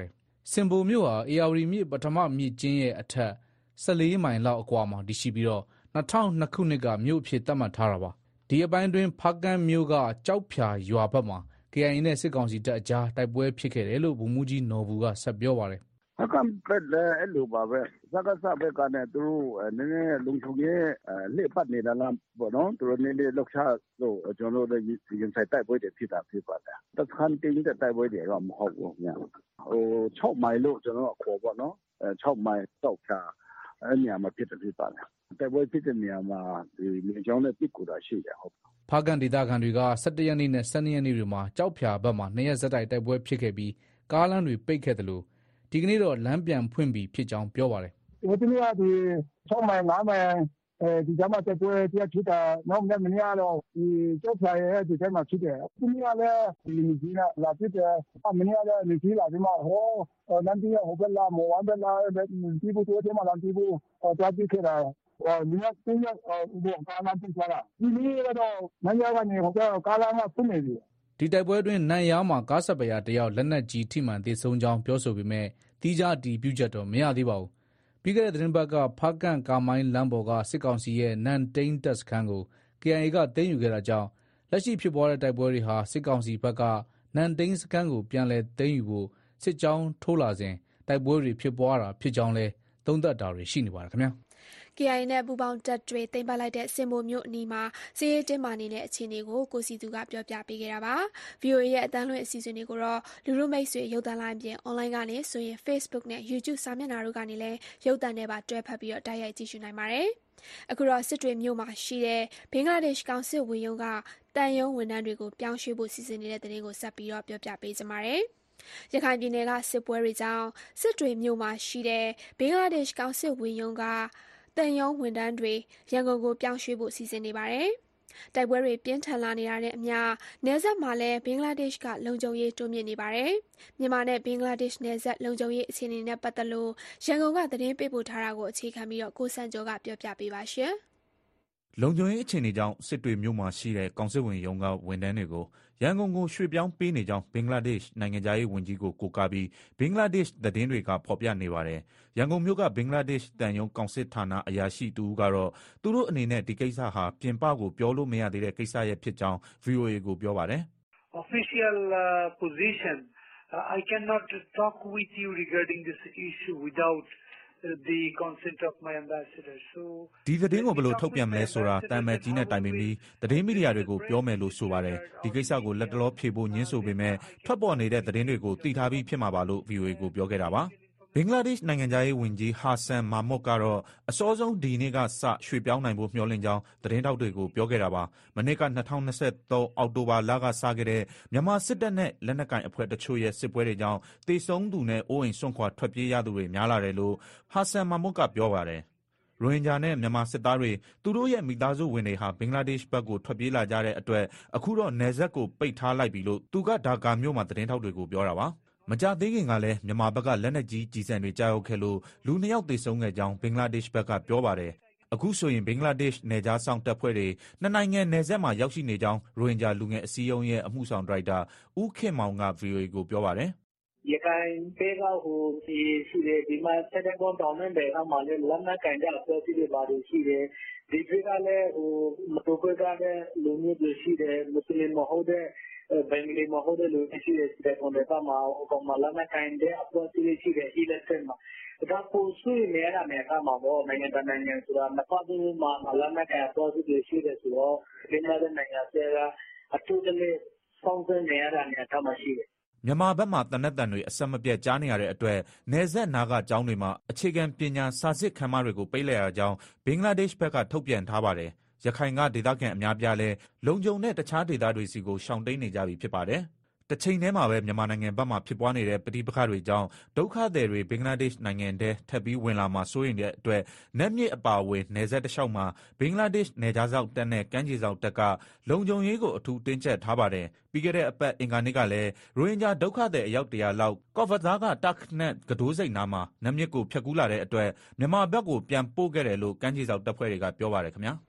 စင်ဘိုမြို့ဟာအေယာဝတီမြစ်ပထမမြစ်ကျင်းရဲ့အထက်၁၄မိုင်လောက်အကွာမှာတည်ရှိပြီးတော့၂၀၀၂ခုနှစ်ကမြို့အဖြစ်သတ်မှတ်ထားတာပါဒီအပိုင်းတွင်ဖားကန်းမြို့ကကြောက်ဖြာရွာဘက်မှာ ကေအိုင်အေ နဲ့စစ်ကောင်စီတပ်အကြားတိုက်ပွဲဖြစ်ခဲ့တယ်လို့ဗိုလ်မှူးကြီးနော်ဘူကဆက်ပြောပါတယ်ဖားကန်းဘက်လည်းအဲ့လိုပါပဲစကားစဘက်ကနဲ့သူတို့နည်းနည်းလုံခြုံရေးလှည့်ပတ်နေတာလားပေါ့နော်သူတို့နည်းနည်းလှုပ်ရှားလို့ကျွန်တော်တို့ရင်ဆိုင်တိုက်ပွဲတွေဖြစ်တာဖြစ်ပါတယ်တခန်းတင်းတဲ့တိုက်ပွဲတွေတော့မဟုတ်ဘူးညာဟို၆မိုင်လို့ကျွန်တော်ခေါ်ပေါ့နော်၆မိုင်တောက်ချာအဲ့နေရာမှာဖြစ်တယ်ဖြစ်ပါတယ်တိုက်ပွဲဖြစ်တဲ့နေရာမှာဒီမြေကြောင်းနဲ့ပြစ်ကူတာရှိတယ်ဟုတ်ဖားကန်းဒေသခံတွေက၁၁ရက်နေ့နဲ့၁၂ရက်နေ့တွေမှာကြောက်ဖြာဘက်မှာနှစ်ရက်ဆက်တိုက်တိုက်ပွဲဖြစ်ခဲ့ပြီးကားလမ်းတွေပိတ်ခဲ့တယ်လို့ဒီကနေ့တော့လမ်းပြန်ဖွင့်ပြီးဖြစ်ကြောင်းပြောပါတယ်ဒီနေ့ကဒီ၆မိုင်၅မိုင်အဲဒီကျမှတက်ပွဲပြဖြစ်တာနောက်မနေ့ကတော့ဒီကြောက်ဖြာရဲ့ဒီထဲမှာဖြစ်တယ်ဒီနေ့ကလည်းဒီလူကြီးကလာဖြစ်တယ်အမနေ့ကလည်းလူကြီးလာဒီမှာဟောလမ်းကြီးဟိုဘက်လာမော်ဝမ်းဘက်လာဒီဘူတိုထဲမှာလမ်းကြီးဘူသွားပြီးခဲ့တာဒီကတင်းရဘောကားလမ်းပြသွားတာဒီနေ့ကတော့နိုင်ရကနေဟိုကကားလမ်းကဖွင့်နေပြီဒီတိုက်ပွဲတွင်နန်ရားမှာကားဆက်ပရာတယောက်လက်နက်ကြီးထိမှန်သေဆုံးကြောင်းပြောဆိုပေမဲ့တီးခြားတီးပြုတ်ချက်တော့မရသေးပါဘူးပြီးခဲ့တဲ့သတင်းပတ်ကဖားကန့်ကာမိုင်းလမ်းပေါ်ကစစ်ကောင်စီရဲ့နန်တိန်တပ်စခန်းကို ကေအိုင်အေ ကသိမ်းယူခဲ့တာကြောင့်လက်ရှိဖြစ်ပွားတဲ့တိုက်ပွဲတွေဟာစစ်ကောင်စီဘက်ကနန်တိန်စခန်းကိုပြန်လည်သိမ်းယူဖို့စစ်ကြောင်းထိုးလာစဉ်တိုက်ပွဲတွေဖြစ်ပွားတာဖြစ်ကြောင်းလဲသုံးသပ်တာတွေရှိနေပါတယ်ခင်ဗျာကေအိုင်အေ နဲ့ပူးပေါင်းတပ်တွေသိမ်းပိုက်လိုက်တဲ့စင်ဘိုမြို့အနီးမှာစစ်ရေးတင်းမာနေတဲ့အခြေအနေကိုကိုစီသူကပြောပြပေးခဲ့တာပါ။ဗွီအိုအေ ရဲ့အသံလွှင့်အစီအစဉ်တွေကိုတော့လူလူမိတ်ဆွေရုပ်သံလိုင်းပြင်အွန်လိုင်းကနေဆိုရင် Facebook နဲ့ YouTube စာမျက်နှာတို့ကနေလည်းရုပ်သံနဲ့ပါတွဲဖက်ပြီးတော့တိုက်ရိုက်ကြည့်ရှုနိုင်ပါတယ်။အခုတော့စစ်တွေမြို့မှာရှိတဲ့ဘင်္ဂလားဒေ့ရှ်ကောင်စစ်ဝင်ရုံးကတန်ယုံဝန်ထမ်းတွေကိုပြောင်းရွှေ့ဖို့စီစဉ်နေတဲ့တဲ့တင်ကိုဆက်ပြီးတော့ပြောပြပေးကြပါမယ်။ရခိုင်ပြည်နယ်ကစစ်ပွဲတွေကြောင့်စစ်တွေမြို့မှာရှိတဲ့ဘင်္ဂလားဒေ့ရှ်ကောင်စစ်ဝင်ရုံးကတန်ယုံဝန်ထမ်းတွေရန်ကုန်ကိုပြောင်းရွှေ့ဖို့စီစဉ်နေပါတယ်။တိုက်ပွဲတွေပြင်းထန်လာနေတာနဲ့အမျှနယ်စပ်မှာလည်းဘင်္ဂလားဒေ့ရှ်ကလုံခြုံရေးတိုးမြင့်နေပါတယ်။မြန်မာနဲ့ဘင်္ဂလားဒေ့ရှ်နယ်စပ်လုံခြုံရေးအခြေအနေနဲ့ပတ်သက်လို့ရန်ကုန်ကသတင်းပေးပို့ထားတာကိုအခြေခံပြီးတော့ကိုစံကျော်ကပြောပြပေးပါရှင်။လုံခြုံရေးအခြေအနေကြောင့်စစ်တွေမြို့မှာရှိတဲ့ကောင်စစ်ဝင်ရုံးကဝန်ထမ်းတွေကိုရန်ကုန်ကိုရွှေ့ပြောင်းပေးနေကြောင်းဘင်္ဂလားဒေ့ရှ်နိုင်ငံသားရေးဝန်ကြီးကိုကိုးကားပြီးဘင်္ဂလားဒေ့ရှ်သတင်းတွေကဖော်ပြနေပါတယ်။ရန်ကုန်မြို့ကဘင်္ဂလားဒေ့ရှ်တန်ယုံကောင်စစ်ဌာနအရာရှိတူကတော့သူတို့အနေနဲ့ဒီကိစ္စဟာပြင်ပကိုပြောလို့မရသေးတဲ့ကိစ္စရဲ့ဖြစ်ကြောင်း ဗွီအိုအေ ကိုပြောပါတယ်။ Official uh, position uh, I cannot talk with you regarding this issue without the consent of my ambassador so ဒီသတင်းကိုဘယ်လိုထုတ်ပြန်မလဲဆိုတာတမ်မဲ့ကြီးနဲ့တိုင်ပင်ပြီးသတင်းမီဒီယာတွေကိုပြောမယ်လို့ဆိုပါတယ်ဒီကိစ္စကိုလက်တလောဖြေဖို့ညှင်းဆိုပေမဲ့ထွက်ပေါ်နေတဲ့သတင်းတွေကိုသိထားပြီးဖြစ်မှာပါလို့ ဗွီအိုအေ ကိုပြောခဲ့တာပါဘင်္ဂလားဒေ့ရှ်နိုင်ငံသားရေးဝန်ကြီးဟာဆန်မာမွတ်ကတော့အစောဆုံးဒီနေ့ကစရွှေ့ပြောင်းနိုင်ဖို့မျှော်လင့်ကြောင်းသတင်းထောက်တွေကိုပြောခဲ့တာပါမနေ့က၂၀၂၃အောက်တိုဘာလကစခဲ့တဲ့မြန်မာစစ်တပ်နဲ့လက်နက်ကိုင်အဖွဲ့တချို့ရဲ့စစ်ပွဲတွေကြောင့်တေဆုံးသူနဲ့အိုးအိမ်စွန့်ခွာထွက်ပြေးရသူတွေများလာတယ်လို့ဟာဆန်မာမွတ်ကပြောပါတယ်ရိုဟင်ဂျာနဲ့မြန်မာစစ်သားတွေသူတို့ရဲ့မိသားစုဝင်တွေဟာဘင်္ဂလားဒေ့ရှ်ဘက်ကိုထွက်ပြေးလာကြတဲ့အတွက်အခုတော့နယ်စပ်ကိုပိတ်ထားလိုက်ပြီလို့သူကဒါကာမြို့မှာသတင်းထောက်တွေကိုပြောတာပါမကြသေးခင်ကလည်းမြန်မာဘက်ကလက်နက်ကြီးကြီးစံတွေကြားရောက်ခဲ့လို့လူနှစ်ယောက်သေဆုံးခဲ့ကြောင်းဘင်္ဂလားဒေ့ရှ်ဘက်ကပြောပါတယ်အခုဆိုရင်ဘင်္ဂလားဒေ့ရှ်နယ်ခြားစောင့်တပ်ဖွဲ့တွေနှစ်နိုင်ငံနယ်စပ်မှာရောက်ရှိနေကြောင်းရိုဟင်ဂျာလူငယ်အစည်းအရုံးရဲ့အမှုဆောင်ဒါရိုက်တာဦးခင်မောင်က ဗွီအိုအေ ကိုပြောပါတယ်ရခိုင်ပေကဟိုဒီရှိတယ်ဒီမှာစတဲ့ပေါ်တောင်းတဲ့ဘက်ကမှလည်းလက်နက်ကင်တဲ့အဖွဲ့အစည်းတွေပါတယ်ရှိတယ်ဒီဘက်ကလည်းဟိုမတော်ဘက်ကလည်းလူမျိုးတွေရှိတယ်မွတ်စလင်မဟုတ်တဲ့ဘင်္ဂလီမဟုတ်တဲ့လူတွေရှိတဲ့တဲ့ကွန်တဲ့မှာဟိုကောင်မလက်နက်ကင်တဲ့အဖွဲ့အစည်းတွေရှိတယ်ဟိလက်စမှာဒါပိုဆွေးနေတာနဲ့ကမှာပေါ့နိုင်ငံတကာနိုင်ငံဆိုတာနှစ်ပတ်ပြီးမှလက်နက်ကင်အဖွဲ့အစည်းတွေရှိတယ်ဆိုတော့ဒီမှာတဲ့နိုင်ငံကအထူးတလေစောင့်စင်းနေရတာနဲ့ကမှရှိတယ်မြန်မာဘက်မှာတနက်တန်တွေအဆက်မပြတ်ကြားနေရတဲ့အတွက်နယ်စပ်နာကကျောင်းတွေမှာအခြေခံပညာစာစစ်ခန်းမတွေကိုပိတ်လိုက်ရကြောင်းဘင်္ဂလားဒေ့ရှ်ဘက်ကထုတ်ပြန်ထားပါတယ်ရခိုင်ကဒေသခံအများပြားလဲလုံခြုံတဲ့တခြားဒေသတွေစီကိုရှောင်တိန်နေကြပြီဖြစ်ပါတယ်တချိန်တည်းမှာပဲမြန်မာနိုင်ငံဘက်မှာဖြစ်ပွားနေတဲ့ပဋိပက္ခတွေကြောင့်ဒုက္ခသည်တွေဘင်္ဂလားဒေ့ရှ်နိုင်ငံထဲထပ်ပြီးဝင်လာမှာစိုးရိမ်တဲ့အတွက်နက်မြစ်အပါအဝင်နယ်စပ်တစ်လျှောက်မှာဘင်္ဂလားဒေ့ရှ်နယ်ခြားစောင့်တပ်နဲ့ကမ်းခြေစောင့်တပ်ကလုံခြုံရေးကိုအထူးတင်းကျပ်ထားပါတယ်ပြီးခဲ့တဲ့အပတ်အင်္ဂါနေ့ကလည်းရိုဟင်ဂျာဒုက္ခသည်အယောက်တရာလောက်ကော့ဗဇားကတက်နက်ကဒိုးစိတ်နားမှာနက်မြစ်ကိုဖျက်ကူးလာတဲ့အတွက်မြန်မာဘက်ကိုပြန်ပို့ခဲ့တယ်လို့ကမ်းခြေစောင့်တပ်ဖွဲ့တွေကပြောပါတယ်ခင်ဗျာ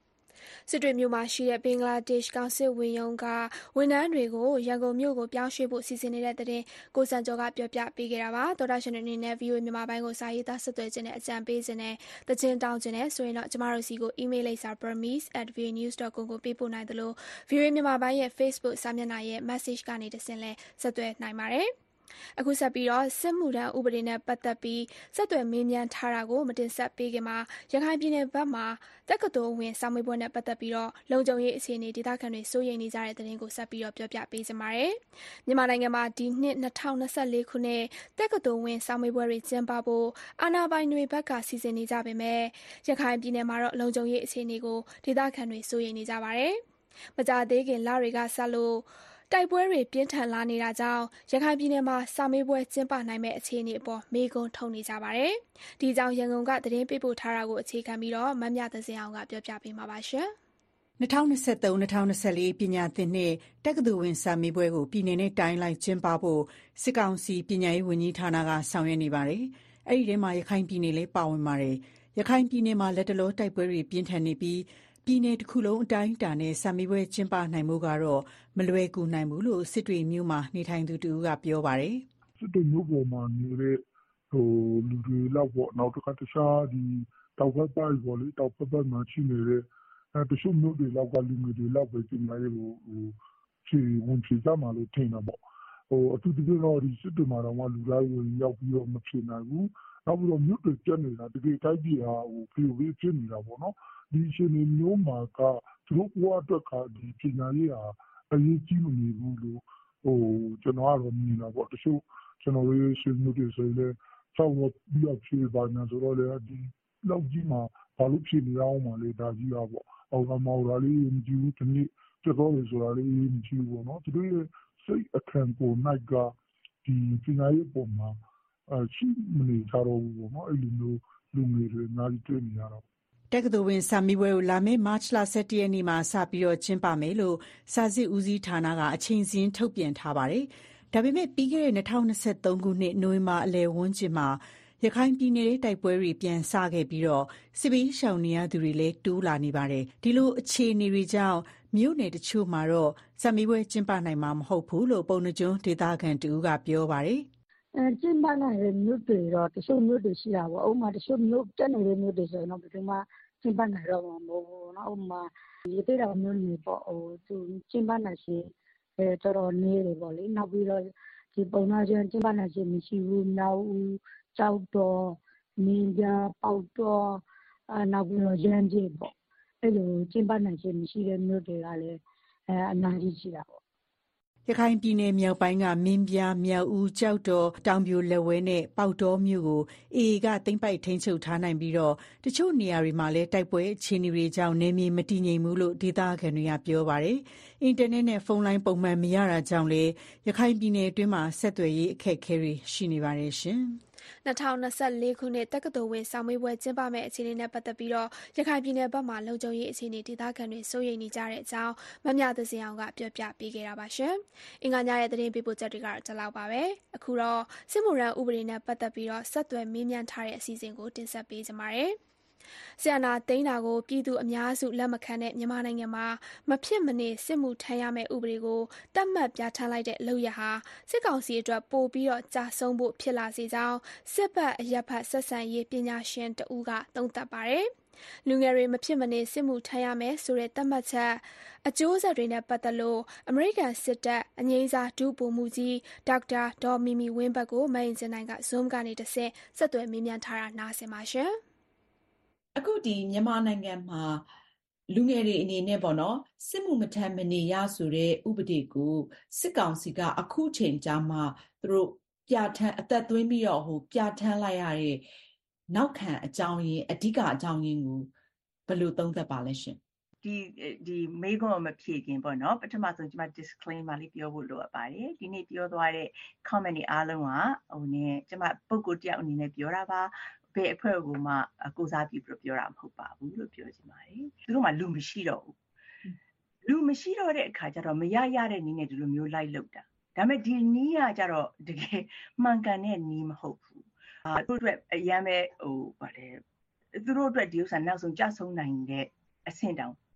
စစ်တွေမြို့မှာရှိတဲ့ဘင်္ဂလားဒေ့ရှ်ကောင်စစ်ဝန်ရုံးကဝန်ထမ်းတွေကိုရန်ကုန်မြို့ကိုပြောင်းရွှေ့ဖို့စီစဉ်နေတဲ့သတင်းကိုစံကျော်ကပြောပြပေးခဲ့တာပါသောတာရှင်တွေအနေနဲ့ ဗီအိုအေ မြန်မာပိုင်းကိုစာရေးသားဆက်သွယ်ခြင်းနဲ့အကြံပေးခြင်းနဲ့တခြင်းတောင်းခြင်းနဲ့ဆိုရင်တော့ကျမတို့စီကို email လိပ်စာ burmese at v o a news dot com ကိုပေးပို့နိုင်သလို ဗီအိုအေ မြန်မာပိုင်းရဲ့ Facebook စာမျက်နှာရဲ့ message ကနေတဆင့်လဲဆက်သွယ်နိုင်ပါတယ်အခုဆက်ပြီးတော့စစ်မှုထမ်းဥပဒေနဲ့ပတ်သက်ပြီးဆက်သွယ်မေးမြန်းထားတာကိုမတင်ဆက်ပေးခင်မှာရခိုင်ပြည်နယ်ဘက်မှာတက္ကသိုလ်ဝင်စာမေးပွဲနဲ့ပတ်သက်ပြီးတော့လုံခြုံရေးအခြေအနေဒေသခံတွေစိုးရိမ်နေကြတဲ့သတင်းကိုဆက်ပြီးတော့ပြောပြပေးကြပါမယ်။မြန်မာနိုင်ငံမှာဒီနှစ်၂၀၂၄ခုနှစ်တက္ကသိုလ်ဝင်စာမေးပွဲတွေကျင်းပဖို့အာဏာပိုင်တွေဘက်ကစီစဉ်နေကြပေမဲ့ရခိုင်ပြည်နယ်မှာတော့လုံခြုံရေးအခြေအနေကိုဒေသခံတွေစိုးရိမ်နေကြပါတယ်။မကြသေးခင်လတွေကစလို့တိုက်ပွဲတွေပြင်းထန်လာနေတာကြောင့်ရခိုင်ပြည်နယ်မှာစာမေးပွဲကျင်းပနိုင်မဲ့အခြေအနေအပေါ်မေးခွန်းထုတ်နေကြပါတယ်။ဒီကြောင့်ရန်ကုန်ကသတင်းပေးပို့ထားတာကိုအခြေခံပြီးတော့မမြသစင်အောင်ကပြောပြပေးမှာပါရှင်။၂၀၂၃-၂၀၂၄ပညာသင်နှစ်တက္ကသိုလ်ဝင်စာမေးပွဲကိုပြည်내နဲ့တိုင်းလိုက်ကျင်းပဖို့စစ်ကောင်စီပညာရေးဝန်ကြီးဌာနကဆောင်ရွက်နေပါတယ်။အဲ့ဒီထဲမှာရခိုင်ပြည်နယ်လည်းပါဝင်ပါတယ်။ရခိုင်ပြည်နယ်မှာလက်တလောတိုက်ပွဲတွေပြင်းထန်နေပြီးပြည်내တစ်ခုလုံးအတိုင်းအတာနဲ့စာမေးပွဲကျင်းပနိုင်မှုကတော့မလွယ်ကူနိုင်ဘူးလို့စစ်တွေမြို့မှာနေထိုင်သူတူကပြောပါတယ်။စစ်တွေမြို့ပေါ်မှာနေတဲ့ဟိုလူတွေလောက်ပေါ့နောက်တစ်ခါတခြားဒီတောက်ဘက်ပိုင်းပေါ့လေတောက်ဘက်ပိုင်းမှာရှိနေတဲ့အဲတချို့မြို့တွေလောက်ကလူငယ်တွေလောက်ပဲပြင်လာရေးကိုဟိုခြေဝင်ခြေကြမှာလို့ထင်တာပေါ့ဟိုအထူးသဖြင့်တော့ဒီစစ်တွေမှာတော့လူသားဝင်ရောက်ပြီးတော့မဖြစ်နိုင်ဘူးနောက်ပြီးတော့မြို့တွေကျက်နေတာတကယ်တိုက်ပြည်ဟာဟိုဖီဝေးဖြစ်နေတာပေါ့နော်ဒီအချိန်မျိုးမှာကသူတို့ဘဝအတွက်ကဒီပညာရေးဟာအရေးကြီးမနေဘူးလို့ဟိုကျွန်တော်ကတော့မြင်တာပေါ့တချို့ကျွန်တော်ရေးဆွေးနွေးတွေဆိုရင်ဆောက်တော့ပြီးတော့ဖြေပါနေဆိုတော့လေဒီလောက်ကြီးမှာဘာလို့ဖြေနေအောင်မလဲဒါကြီးอ่ะပေါ့အောက်ကမော်ရာလေးမကြည့်ဘူးဒီနေ့ကျတော့လေဆိုတာလေးမကြည့်ဘူးပေါ့နော်သူတို့ရဲ့စိတ်အခမ်းကိုနိုင်ကဒီပညာရေးပုံမှာအရှိမနေကြတော့ဘူးပေါ့နော်အဲ့လိုမျိုးလူငယ်တွေအများကြီးတွေ့နေရတော့တက္ကသိုလ်ဝင်စာမေးပွဲကိုလာမယ့်မတ်လ၁၁ရက်နေ့မှာစပြီးတော့ကျင်းပမယ်လို့စာစစ်ဦးစီးဌာနကအချိန်စင်းထုတ်ပြန်ထားပါတယ်။ဒါပေမဲ့ပြီးခဲ့တဲ့၂၀၂၃ခုနှစ်နိုဝင်ဘာအလယ်ဝန်းကျင်မှာရခိုင်ပြည်နယ်ရဲ့တိုက်ပွဲတွေပြန်စခဲ့ပြီးတော့စစ်ဘေးရှောင်နေရသူတွေလည်းတိုးလာနေပါတယ်။ဒီလိုအခြေအနေတွေကြောင့်မြို့နယ်တချို့မှာတော့စာမေးပွဲကျင်းပနိုင်မှာမဟုတ်ဘူးလို့ပုံနှကျွန်းဒေသခံတူကပြောပါတယ်။အဲကျင်းပနိုင်တဲ့မြို့တွေတော့တချို့မြို့တွေရှိတာပေါ့။ဥပမာတချို့မြို့တက်နေတဲ့မြို့တွေဆိုရင်တော့ဘယ်သူမှကျင်းပနိုင်တော့မှာမဟုတ်ဘူးเนาะဥပမာဒီတေးတော်မျိုးနေပေါ့ဟိုသူကျင်းပနိုင်ရှိအဲတော်တော်နေတယ်ပေါ့လေနောက်ပြီးတော့ဒီပုံနာကျင်းကျင်းပနိုင်ရှိမရှိဘူးနောက်ဦးကြောက်တော်မင်းပြပေါက်တော်အဲနောက်ပြီးတော့ရန်ပြေပေါ့အဲ့လိုကျင်းပနိုင်ရှိမရှိတဲ့မြို့တွေကလည်းအဲအများကြီးရှိတာပေါ့ရခိုင်ပြည်နယ်မြောက်ပိုင်းကမင်းပြားမြောက်ဦးကြောက်တော်တောင်ပြိုလက်ဝဲနဲ့ပေါက်တော်မြို့ကိုအေအေကသိမ်းပိုက်ထိန်းချုပ်ထားနိုင်ပြီးတော့တချို့နေရာတွေမှာလည်းတိုက်ပွဲအခြေအနေတွေကြောင့်နေမြေမတည်ငြိမ်ဘူးလို့ဒေသခံတွေကပြောပါတယ်။အင်တာနက်နဲ့ဖုန်းလိုင်းပုံမှန်မရတာကြောင့်လည်းရခိုင်ပြည်နယ်အတွင်းမှာဆက်သွယ်ရေးအခက်အခဲတွေရှိနေပါတယ်ရှင်။၂၀၂၄ခုနှစ်တက္ကသိုလ်ဝင်စာမေးပွဲကျင်းပမယ့်အခြေအနေနဲ့ပတ်သက်ပြီးတော့ရခိုင်ပြည်နယ်ဘက်မှလုံခြုံရေးအခြေအနေဒေသခံတွေစိုးရိမ်နေကြတဲ့အကြောင်းမမြသစင်အောင်ကပြောပြပေးခဲ့တာပါရှင်။အင်္ဂါညရဲ့သတင်းပေးပို့ချက်တွေကတော့ဒီလောက်ပါပဲ။အခုတော့စစ်မှုထမ်းဥပဒေနဲ့ပတ်သက်ပြီးတော့ဆက်သွယ်မေးမြန်းထားတဲ့အစီအစဉ်ကိုတင်ဆက်ပေးကြပါမယ်။ဆီယနာသိန်းတာကိုပြည်သူအများစုလက်မခံတဲ့မြန်မာနိုင်ငံမှာမဖြစ်မနေစစ်မှုထမ်းရမယ့်ဥပဒေကိုတတ်မှတ်ပြဋ္ဌာန်းလိုက်တဲ့လုပ်ရဟာစစ်ကောင်စီအတွက်ပိုပြီးတော့ကြာဆုံးဖို့ဖြစ်လာစေကြောင်းစစ်ဘက်အရက်ဘက်ဆက်ဆံရေးပညာရှင်တဦးကသုံးသပ်ပါတယ်။လူငယ်တွေမဖြစ်မနေစစ်မှုထမ်းရမယ်ဆိုတဲ့သတ်မှတ်ချက်အကျိုးဆက်တွေနဲ့ပတ်သက်လို့အမေရိကန်စစ်တပ်အငြိမ်းစားဒုဗိုလ်မှူးကြီးဒေါက်တာဒေါ်မီမီဝင်းဘတ်ကိုမအင်ဂျင်နိုင်က Zoom ကနေတဆင့်ဆက်သွယ်မေးမြန်းထားတာနားဆင်ပါရှင်။အခုဒီမြန်မာနိုင်ငံမှာလူငယ်တွေအနေနဲ့ပေါ့နော်စစ်မှုမထမ်းမနေရဆိုတဲ့ဥပဒေကိုစစ်ကောင်စီကအခုချိန်ကြာမှသူတို့ပြဋ္ဌာန်းအသက်သွင်းပြီးတော့ဟိုပြဋ္ဌာန်းလိုက်ရတဲ့နောက်ခံအကြောင်းရင်းအဓိကအကြောင်းရင်းကိုဘယ်လိုသုံးသပ်ပါလဲရှင်ဒီဒီမေးခွန်းမဖြေခင်ပေါ့နော်ပထမဆုံးကျွန်မ disclaimer လေးပြောဖို့လိုအပ်ပါတယ်ဒီနေ့ပြောသွားတဲ့ comment တွေအားလုံးကဟိုနဲ့ကျွန်မပုဂ္ဂိုလ်တယောက်အနေနဲ့ပြောတာပါဘယ်အဖွဲ့ကိုမှကိုစားပြုပြီးပြောတာမဟုတ်ပါဘူးလို့ပြောချင်ပါတယ်သူတို့မှလူမရှိတော့ဘူးလူမရှိတော့တဲ့အခါကျတော့မရရတဲ့နည်းနဲ့ဒီလိုမျိုးလိုက်လောက်တာဒါပေမဲ့ဒီနည်းကကျတော့တကယ်မှန်ကန်တဲ့နည်းမဟုတ်ဘူးအာသူတို့အတွက်အရန်ပဲဟိုဗါတယ်သူတို့အတွက်ဒီဥစ္စာနောက်ဆုံးကြဆုံးနိုင်တဲ့အဆင့်တောင်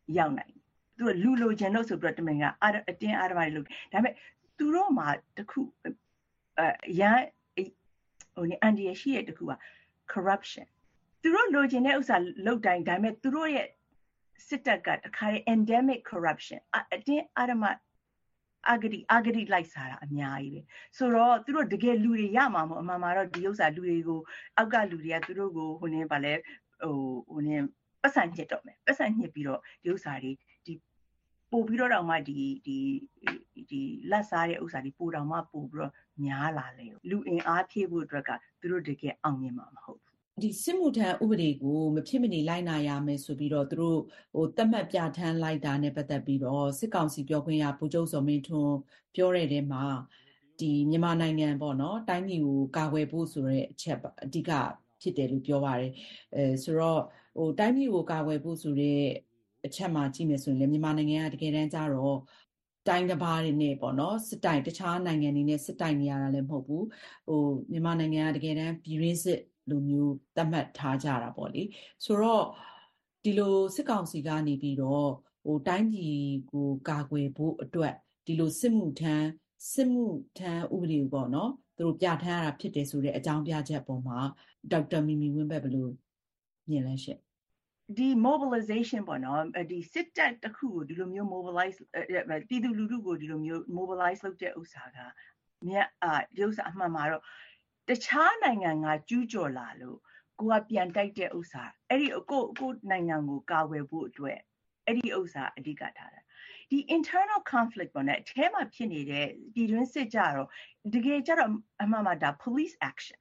ရောက်နိုင်သူတို့လူလိုချင်လို့ဆိုပြီးတော့တမင်ကအတင်းအားဓမ္မတွေလုပ်ဒါပေမဲ့သူတို့မှာတခုအရန်ဟိုနေအန်ဒီရရှိတဲ့တခုက corruption သူတို့လိုချင်တဲ့ဥစ္စာလုပ်တိုင်းဒါပေမဲ့သူတို့ရဲ့စစ်တပ်ကတခါလေ endemic corruption အတင်းအားဓမ္မအဂတိအဂတိလိုက်စားတာအများကြီးပဲဆိုတော့သူတို့တကယ်လူတွေရမှာမဟုတ်အမှန်မှာတော့ဒီဥစ္စာလူတွေကိုအောက်ကလူတွေကသူတို့ကိုဟိုနေပါလဲဟိုဟိုနေပတ်စံညစ်တော့မယ်ပတ်စံညစ်ပြီးတော့ဒီဥစ္စာတွေဒီပို့ပြီးတော့တော့မှဒီဒီဒီလက်စားတဲ့ဥစ္စာတွေပို့တော့မှပို့ပြီးတော့များလာလေလူအင်အားဖြည့်ဖို့အတွက်ကသူတို့တကယ်အောင်မြင်မှာမဟုတ်ဒီစစ်မှုထမ်းဥပဒေကိုမဖြစ်မနေလိုက်နာရမယ်ဆိုပြီးတော့သူတို့ဟိုတတ်မှတ်ပြဋ္ဌာန်းလိုက်တာနဲ့ပတ်သက်ပြီးတော့စစ်ကောင်စီပြောခွင့်ရဗိုလ်ချုပ်စောမင်းထွန်းပြောတဲ့ထဲမှာဒီမြန်မာနိုင်ငံပေါ့နော်တိုင်းပြည်ကိုကာကွယ်ဖို့ဆိုတဲ့အချက်အဓိကဖြစ်တယ်လို့ပြောပါတယ်အဲဆိုတော့ဟိုတိုင်းပြည်ကိုကာကွယ်ဖို့ဆိုတဲ့အချက်မှာကြည့်မယ်ဆိုရင်လည်းမြန်မာနိုင်ငံကတကယ်တမ်းကျတော့တိုင်းတစ်ပါးတွေနဲ့ပေါ့နော်စစ်တိုင်တခြားနိုင်ငံတွေနဲ့စစ်တိုင်နေရတာလည်းမဟုတ်ဘူးဟိုမြန်မာနိုင်ငံကတကယ်တမ်းပြည်ရင်းစစ်လိုမျိုးသတ်မှတ်ထားကြတာပေါ့လေဆိုတော့ဒီလိုစစ်ကောင်စီကနေပြီးတော့ဟိုတိုင်းပြည်ကိုကာကွယ်ဖို့အတွက်ဒီလိုစစ်မှုထမ်းစစ်မှုထမ်းဥပဒေပေါ့နော်သူတို့ပြဋ္ဌာန်းရတာဖြစ်တယ်ဆိုတဲ့အကြောင်းပြချက်ပုံမှာဒေါက်တာမီမီဝင်းဘက်ဘယ်လိုမြင်လဲရှင့်ဒီ mobilization ပေါ့နော်ဒီစစ်တပ်တစ်ခုကိုဒီလိုမျိုး mobilize ပြည်သူလူထုကိုဒီလိုမျိုး mobilize လုပ်တဲ့ဥစ္စာကမြတ်အာဒီဥစ္စာအမှန်မှာတော့တခြားနိုင်ငံကကျူးကျော်လာလို့ကိုကပြန်တိုက်တဲ့ဥစ္စာအဲ့ဒီကိုကိုနိုင်ငံကိုကာကွယ်ဖို့အတွက်အဲ့ဒီဥစ္စာအဓိကထားတာဒီ internal conflict ပေါ့နဲ့အထဲမှာဖြစ်နေတဲ့ပြည်တွင်းစစ်ကြတော့တကယ်ကြတော့အမှန်မှာဒါ police action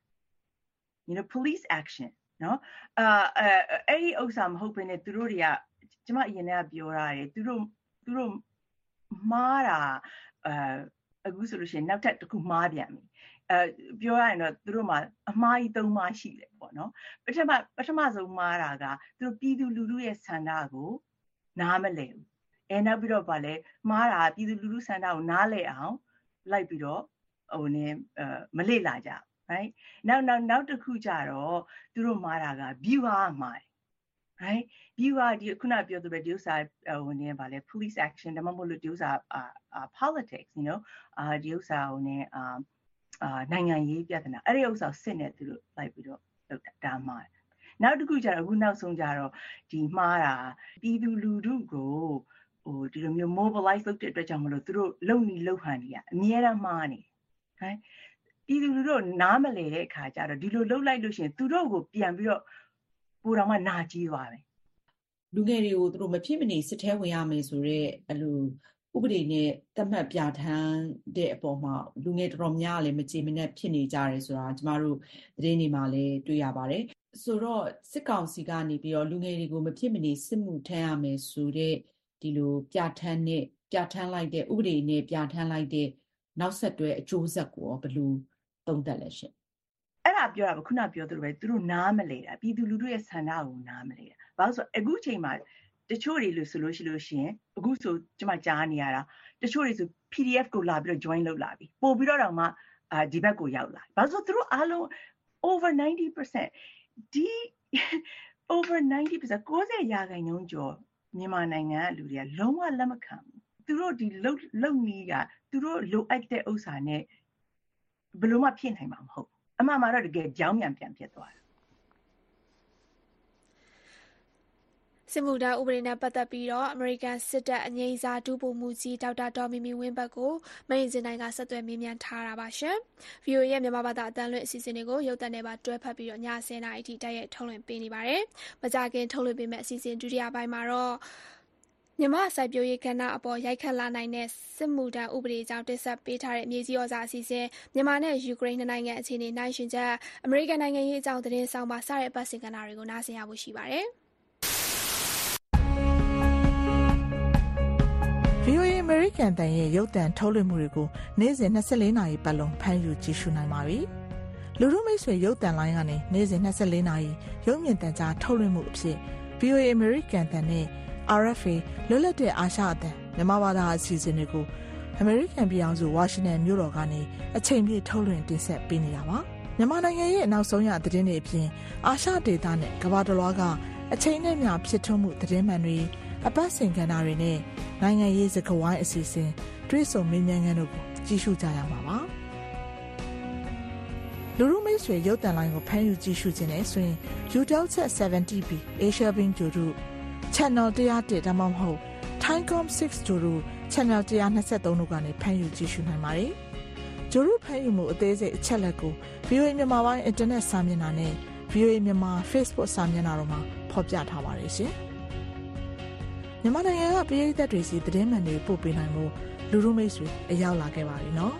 you know police action နော်အာအဲ့ဒီဥစ္စာမဟုတ်ဘဲနဲ့သူတို့တွေကကျမအရင်ကပြောရတယ်သူတို့သူတို့မှားတာအာအခုဆိုလို့ရှိရင်နောက်ထပ်တစ်ခုမှားပြန်ပြီအဲပြောရရင်တော့သူတို့မှာအမှားကြီးသုံးမှားရှိတယ်ပေါ့နော်ပထမပထမဆုံးမှားတာကသူတို့ပြည်သူလူထုရဲ့ဆန္ဒကိုနားမလည်ဘူးအဲနောက်ပြီးတော့ဗာလဲမှားတာပြည်သူလူထုဆန္ဒကိုနားလည်အောင်လိုက်ပြီးတော့ဟိုနေအဲမလေ့လာကြ right နောက်နောက်နောက်တစ်ခုကြတော့သူတို့မှားတာက view ဟာမှားတယ် right view ဟာဒီခုနပြောသူပဲဒီဥစ္စာဟိုနေဗာလဲ police action ဒါမှမဟုတ်လို့ဒီဥစ္စာအာ politics you know အာဒီဥစ္စာဟိုနေအာအာနိုင်ငံရေးပြဿနာအဲ့ဒီဥစ္စာစစ်နေသူတို့လိုက်ပြီးတော့လောက်တာမှားနောက်တစ်ခုကျတော့အခုနောက်ဆုံးကျတော့ဒီမှားတာပြည်သူလူထုကိုဟိုဒီလိုမျိုး mobilize လုပ်တဲ့အတွက်ကြောင့်မလို့သူတို့လုံနေလုံဟန်နေရအများအားမှားနေဟမ်ပြည်သူလူထုနားမလည်တဲ့အခါကျတော့ဒီလိုလှုပ်လိုက်လို့ရှိရင်သူတို့ကိုပြန်ပြီးတော့ပိုတော်မှနာကြီးသွားတယ်လူငယ်တွေကိုသူတို့မဖြစ်မနေစစ်ထဲဝင်ရမယ်ဆိုတော့အလိုဥပဒေနဲ့သတ်မှတ်ပြဋ္ဌာန်းတဲ့အပေါ်မှာလူငယ်တော်တော်များလည်းမကြေမနက်ဖြစ်နေကြတယ်ဆိုတာကျမတို့သတင်းတွေမှာလည်းတွေ့ရပါတယ်ဆိုတော့စစ်ကောင်စီကနေပြီးတော့လူငယ်တွေကိုမဖြစ်မနေစစ်မှုထမ်းရမယ်ဆိုတဲ့ဒီလိုပြဋ္ဌာန်းနဲ့ပြဋ္ဌာန်းလိုက်တဲ့ဥပဒေနဲ့ပြဋ္ဌာန်းလိုက်တဲ့နောက်ဆက်တွဲအကျိုးဆက်ကိုဘယ်လိုသုံးသပ်လဲရှင်အဲ့ဒါပြောတာခုနပြောသလိုပဲသူတို့နားမလဲတာပြည်သူလူထုရဲ့ဆန္ဒကိုနားမလဲတာဘာလို့ဆိုအခုချိန်မှာတချို့တွေလို့ဆိုလို့ရှိလို့ရှိရင်အခုဆိုကျမကြားနေရတာတချို့တွေဆို P D F ကိုလာပြီးတော့ join လုပ်လာပြီပို့ပြီးတော့တော့မှအာဒီဘက်ကိုရောက်လာဘာလို့ဆိုသူတို့အားလုံး over ninety percent ဒီ over ninety percent ကိုးဆယ်ရာခိုင်နှုန်းကျော်မြန်မာနိုင်ငံကလူတွေကလုံးဝလက်မခံဘူးသူတို့ဒီလုံလုံနီးကသူတို့လိုအပ်တဲ့ဥစ္စာနဲ့ဘယ်လိုမှဖြစ်နိုင်မှာမဟုတ်အမှန်မှာတော့တကယ်ကြောင်းပြန်ပြန်ဖြစ်သွားတယ်စစ်မှုထမ်းဥပဒေနဲ့ပတ်သက်ပြီးတော့အမေရိကန်စစ်တပ်အငြိမ်းစားဒုဗိုလ်မှူးကြီးဒေါက်တာဒေါ်မီမီဝင်းဘတ်ကိုမင်းစင်တိုင်းကဆက်သွယ်မေးမြန်းထားတာပါရှင်။ ဗွီအိုအေ ရဲ့မြန်မာဘာသာအသံလွှင့်အစီအစဉ်တွေကိုရုပ်သံနဲ့ပါတွဲဖက်ပြီးတော့ညဆယ်နာရီအထိတိုက်ရိုက်ထုတ်လွှင့်ပေးနေပါတယ်။မကြခင်ထုတ်လွှင့်ပေးမယ့်အစီအစဉ်ဒုတိယပိုင်းမှာတော့မြန်မာစိုက်ပျိုးရေးကဏ္ဍအပေါ်ရိုက်ခတ်လာနိုင်တဲ့စစ်မှုထမ်းဥပဒေအကြောင်းတင်ဆက်ပေးထားတဲ့မြေကြီးဩဇာအစီအစဉ်မြန်မာနဲ့ယူကရိန်းနှစ်နိုင်ငံအခြေအနေနိုင်ရှင်ချက်အမေရိကန်နိုင်ငံရေးအကြောင်းသတင်းဆောင်ပါစတဲ့အပတ်စဉ်ကဏ္ဍတွေကိုနားဆင်ရဖို့ရှိပါတယ်။ဗွီအိုအေ American တန်ရဲ့ရုပ်သံထုတ်လွှင့်မှုတွေကိုနေ့စဉ်နှစ်ဆယ့်လေးနာရီပတ်လုံးဖမ်းယူကြည့်ရှုနိုင်ပါပြီ။လူထုမိတ်ဆွေရုပ်သံလိုင်းကနေနေ့စဉ်နှစ်ဆယ့်လေးနာရီရုပ်မြင်သံကြားထုတ်လွှင့်မှုအဖြစ် ဗွီအိုအေ American တန်နဲ့ R F A လွတ်လပ်တဲ့အာရှအသံမြန်မာဘာသာအစီအစဉ်တွေကို American ပြည်အောင်စုဝါရှင်တန်မြို့တော်ကနေအချိန်ပြည့်ထုတ်လွှင့်တင်ဆက်ပေးနေတာပါ။မြန်မာနိုင်ငံရဲ့နောက်ဆုံးရသတင်းတွေအပြင်အာရှဒေသနဲ့ကမ္ဘာတစ်လွှားကအချိန်နဲ့မျှဖြစ်ထွန်းမှုသတင်းမှန်တွေအပတ်စဉ်ကဏ္ဍတွေနဲ့နိုင်ငံရေးစကားဝိုင်းအစီအစဉ်တွေးဆုံမေးမြန်းခန်းတို့ကိုကြည့်ရှုကြရမှာပါလူလူမိတ်ဆွေရုပ်သံလိုင်းကိုဖမ်းယူကြည့်ရှုခြင်းနဲ့ဆိုရင် Eutelsat ဆယ်ဗန်တီ ဘီ Asia Beam ကြိုတို့ Channel one oh oneဒါမှမဟုတ် Thaicom six ကြိုတို့ Channel one twenty-threeတို့ကနေဖမ်းယူကြည့်ရှုနိုင်ပါတယ်ကြိုတို့ဖမ်းယူမှုအသေးစိတ်အချက်လက်ကို ဗီအိုအေ မြန်မာပိုင်းအင်တာနက်စာမျက်နှာနဲ့ ဗီအိုအေ မြန်မာ Facebook စာမျက်နှာတို့မှာဖော်ပြထားပါတယ်ရှင်မြန်မာနိုင်ငံကပြည်သက်တွေစီသတင်းမှန်တွေပို့ပေးနိုင်မှုလူလူမိတ်ဆွေအရောက်လာခဲ့ပါပြီနော်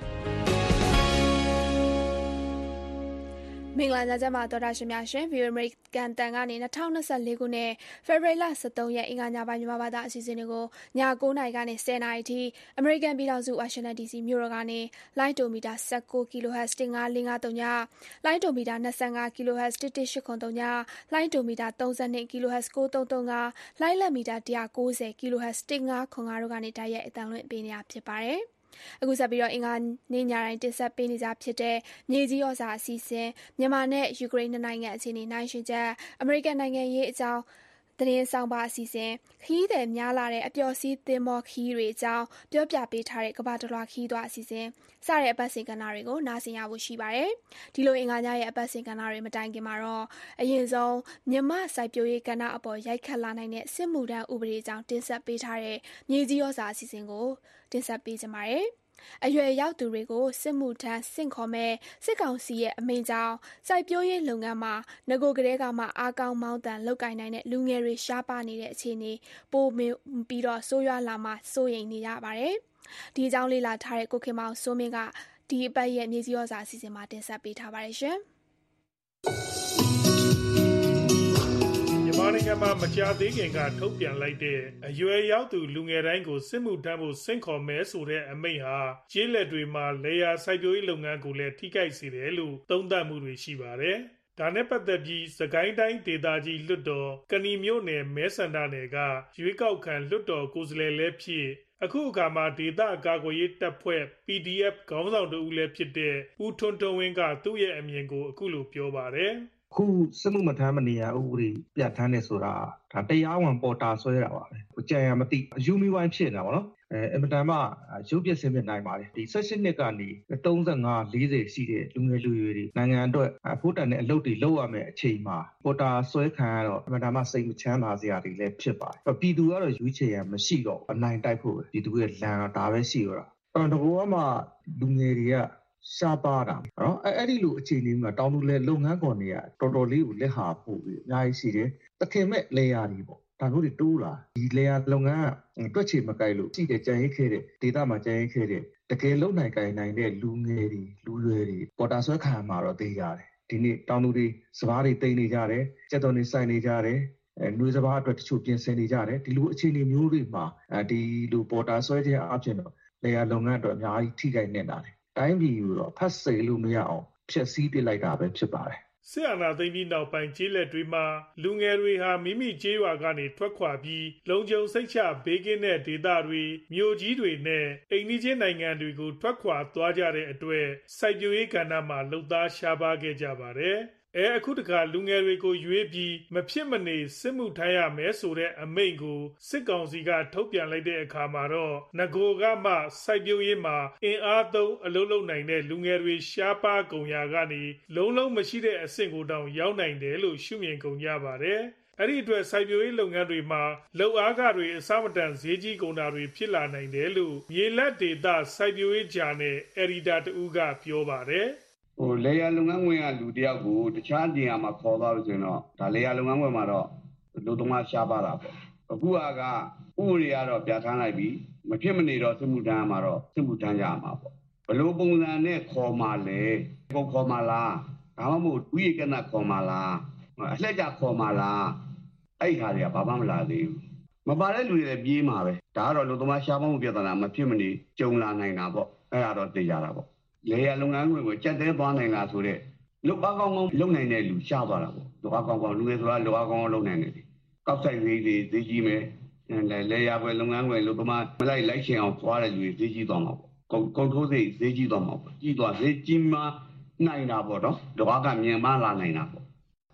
မင်္ဂလာညချမ်းပါတော်တာရှင်များရှင် View American တန်ကနေtwenty twenty-fourခုနှစ်ဖေဖော်ဝါရီလseventeenရက်အင်္ဂါညပိုင်းမြန်မာဘာသာအစီအစဉ်တွေကိုညnineနာရီကနေtenနာရီထိအမေရိကန်ပြည်ထောင်စုဝါရှင်တန် ဒီစီ မြို့တော်ကနေလိုင်းတိုမီတာnineteen ကီလိုဟတ်ဇ်fifty-five four threeညလိုင်းတိုမီတာtwenty-fiveကီလိုဟတ်ဇ်eleven eight seven threeညလိုင်းတိုမီတာthirty-twoကီလိုဟတ်ဇ်nine three three fiveလိုင်းလက်မီတာone ninetyကီလိုဟတ်ဇ်fifteen five fiveတို့ကနေတိုက်ရိုက်အသံလွှင့်ပေးနေတာဖြစ်ပါတယ်အခုဆက်ပြီးတော့အင်္ဂါနေ့ညတိုင်းတင်ဆက်ပေးနေကြဖြစ်တဲ့မြေကြီးဩဇာအစီအစဉ်မြန်မာနဲ့ယူကရိန်းနိုင်ငံအခြေအနေနိုင်ရှင်ချက်အမေရိကန်နိုင်ငံရေးအကြောင်းသတင်းဆောင်ပါအစီအစဉ်ခီးတဲ့များလာတဲ့အပျော်စီးသင်းမောခီးတွေအကြောင်းပြောပြပေးထားတဲ့ကဘာတလွာခီးသွားအစီအစဉ်စတဲ့အပတ်စဉ်ကဏ္ဍတွေကိုနားဆင်ရဖို့ရှိပါတယ်ဒီလိုအင်္ဂါညရဲ့အပတ်စဉ်ကဏ္ဍတွေမတိုင်ခင်မှာတော့အရင်ဆုံးမြမစိုက်ပျိုးရေးကဏ္ဍအပေါ်ရိုက်ခတ်လာနိုင်တဲ့စစ်မှုထမ်းဥပဒေအကြောင်းတင်ဆက်ပေးထားတဲ့မြေကြီးဩဇာအစီအစဉ်ကိုတင်ဆက်ပေးကြပါမယ်အရွယ်ရောက်သူတွေကိုစစ်မှုထမ်းဆင့်ခေါ်မဲ့စစ်ကောင်စီရဲ့အမိန့်ကြောင့်စိုက်ပျိုးရေးလုပ်ငန်းမှာငကိုကလေးကမှအားကောင်းမောင်းတန်လုပ်ကိုင်နိုင်တဲ့လူငယ်တွေရှားပါနေတဲ့အခြေအနေပိုပြီးတော့ဆိုးရွားလာမှစိုးရိမ်နေရပါတယ်။ဒီအကြောင်းလေးလာထားတဲ့ကိုခင်မောင်စိုးမင်းကဒီအပတ်ရဲ့မြေကြီးဩဇာအစီအစဉ်မှာတင်ဆက်ပေးထားပါတယ်ရှင်။မြန်မာနိုင်ငံမှာမကြာသေးခင်ကထုတ်ပြန်လိုက်တဲ့အရွယ်ရောက်သူလူငယ်တိုင်းကိုစစ်မှုထမ်းဖို့ဆင့်ခေါ်မယ်ဆိုတဲ့အမိန့်ဟာကျေးလက်တွေမှာလေယာစိုက်ပျိုးရေးလုပ်ငန်းကိုလည်းထိခိုက်စေတယ်လို့သုံးသပ်မှုတွေရှိပါတယ်။ဒါနဲ့ပတ်သက်ပြီးစကိုင်းတိုင်းဒေသကြီးလွှတ်တော်ကဏီမြို့နယ်မဲဆန္ဒနယ်ကရွေးကောက်ခံလွှတ်တော်ကိုယ်စားလှယ်လည်းဖြစ်အခုအခါမှာဒေသကာကွယ်ရေးတပ်ဖွဲ့ ပီ ဒီ အက်ဖ် ခေါင်းဆောင်တဦးလည်းဖြစ်တဲ့ဦးထွန်းထွန်းဝင်းကသူ့ရဲ့အမြင်ကိုအခုလိုပြောပါတယ်။ခုစစ်မှုမထမ်းမနေရဥပဒေပြဋ္ဌာန်းနေဆိုတာဒါတရားဝင်ပေါ်တာဆွဲတာပါပဲ။ကြံရမသိအယူမီဝိုင်းဖြစ်နေတာပေါ့နော်။အဲအင်မတန်မှရုပ်ပြဆင်းပြနိုင်ပါတယ်။ဒီeighteenနှစ်ကနေthirty-five fortyရှိတဲ့လူငယ်လူရွယ်တွေနိုင်ငံအတွက်အဖို့တန်တဲ့အလုပ်တွေလုပ်ရမယ်အချိန်မှာပေါ်တာဆွဲခံရတော့အင်မတန်မှစိတ်မချမ်းသာစရာတွေလည်းဖြစ်ပါတယ်။ပြည်သူကတော့ရွေးချယ်ရမရှိတော့အနိုင်တိုက်ဖို့ပဲပြည်သူရဲ့လမ်းတော့ဒါပဲရှိတော့တာ။အဲ့တော့ကမှလူငယ်တွေကရှားပါတာနော်အဲ့အဲ့ဒီလိုအခြေအနေမှာတောင်သူလေလုပ်ငန်းခွန်တွေကတော်တော်လေးကိုလက်ဟာပို့ပြီးအများကြီးရှိတယ်တခင်မဲ့လေယာတွေပေါ့ဒါမျိုးတွေတိုးလာဒီလေယာလုပ်ငန်းကတွက်ချေမကိုက်လို့ရှိတယ်ကြံရိတ်ခဲ့တဲ့ဒေတာမှာကြံရိတ်ခဲ့တဲ့တကယ်လုံနိုင်ကိုင်နိုင်တဲ့လူငယ်တွေလူရွယ်တွေပေါ်တာဆွဲခံမှာတော့သိရတယ်ဒီနေ့တောင်သူတွေစပားတွေတိတ်နေကြတယ်ကြက်တော်တွေစိုက်နေကြတယ်အဲနှွေးစပားအတွက်တချို့ပြင်ဆင်နေကြတယ်ဒီလိုအခြေအနေမျိုးတွေမှာအဲဒီလိုပေါ်တာဆွဲခြင်းအပြင်တော့လေယာလုပ်ငန်းအတွက်အများကြီးထိခိုက်နေတာတယ်တိုင်းပြည်ကိုတော့ဖတ်စေလို့မရအောင်ဖျက်ဆီးပစ်လိုက်တာပဲဖြစ်ပါတယ်။စစ်အာဏာသိမ်းပြီးနောက်ပိုင်းကျေးလက်တွေမှာလူငယ်တွေဟာမိမိကျေးရွာကနေထွက်ခွာပြီးလုံခြုံစိတ်ချဘေးကင်းတဲ့ဒေသတွေမြို့ကြီးတွေနဲ့အိမ်နီးချင်းနိုင်ငံတွေကိုထွက်ခွာသွားကြတဲ့အတွက်စိုက်ပျိုးရေးကဏ္ဍမှာလှုပ်သားရှားပါးခဲ့ကြပါတယ်။အဲအခုတခါလူငယ်တွေကိုရွေးပြီးမဖြစ်မနေစစ်မှုထမ်းရမယ်ဆိုတဲ့အမိန့်ကိုစစ်ကောင်စီကထုတ်ပြန်လိုက်တဲ့အခါမှာတော့ငကိုကမှစိုက်ပျိုးရေးမှာအင်အားသုံးအလုပ်လုပ်နိုင်တဲ့လူငယ်တွေရှားပါးကုန်ရာကနေလုံးလုံးမရှိတဲ့အဆင့်ကိုတောင်ရောက်နိုင်တယ်လို့ရှုမြင်ကုန်ကြပါတယ်။အဲ့ဒီအတွက်စိုက်ပျိုးရေးလုပ်ငန်းတွေမှာလုပ်အားခတွေအစမတန်ဈေးကြီးကုန်တာတွေဖြစ်လာနိုင်တယ်လို့မြေလက်ဒေသစိုက်ပျိုးရေးဂျာနယ်အယ်ဒီတာတဦးကပြောပါတယ်။ဟိုလေယာလုပ်ငန်းဝင်ကလူတယောက်ကိုတခြားနေရာမှာခေါ်သွားလို့ဆိုရင်တော့ဒါလေယာလုပ်ငန်းဝင်မှာတော့လူသမားရှားပါတာပေါ့အခုကဥပဒေကတော့ပြဋ္ဌာန်းလိုက်ပြီးမဖြစ်မနေတော့စစ်မှုထမ်းမှာတော့စစ်မှုထမ်းကြမှာပေါ့ဘလို့ပုံစံနဲ့ခေါ်မှာလဲပုံခေါ်မှာလားဒါမှမဟုတ်ဥယျာဉ်ကနခေါ်မှာလားအလှည့်ကျခေါ်မှာလားအဲ့ခါတွေကဘာမှမလာသေးဘူးမပါတဲ့လူတွေလည်းပြေးမှာပဲဒါကတော့လူသမားရှားပါမှုပြဿနာမဖြစ်မနေကြုံလာနိုင်တာပေါ့အဲ့ဒါတော့သိကြတာပေါ့လေယာလုပ်ငန်းဝင်ကိုကြက်တဲသွားနိုင်လားဆိုတော့လုပ်အားကောင်းကောင်းလုပ်နိုင်တဲ့လူရှားသွားတာပေါ့လုပ်အားကောင်းကောင်းလူငယ်ဆိုတာလုပ်အားကောင်းကောင်းလုပ်နိုင်တယ်ကောက်ဆိုင်သေးသေးဈေးကြီးမယ်လေယာပွဲလုပ်ငန်းဝင်လို့ပမာမလိုက်လိုက်ရှင်အောင်သွားတဲ့လူတွေဈေးကြီးသွားမှာပေါ့ကုန်ထိုးစိတ်ဈေးကြီးသွားမှာပေါ့ကြီးသွားဈေးကြီးမှနိုင်တာပေါ့နော်လုပ်အားကမြန်မလာနိုင်တာပေါ့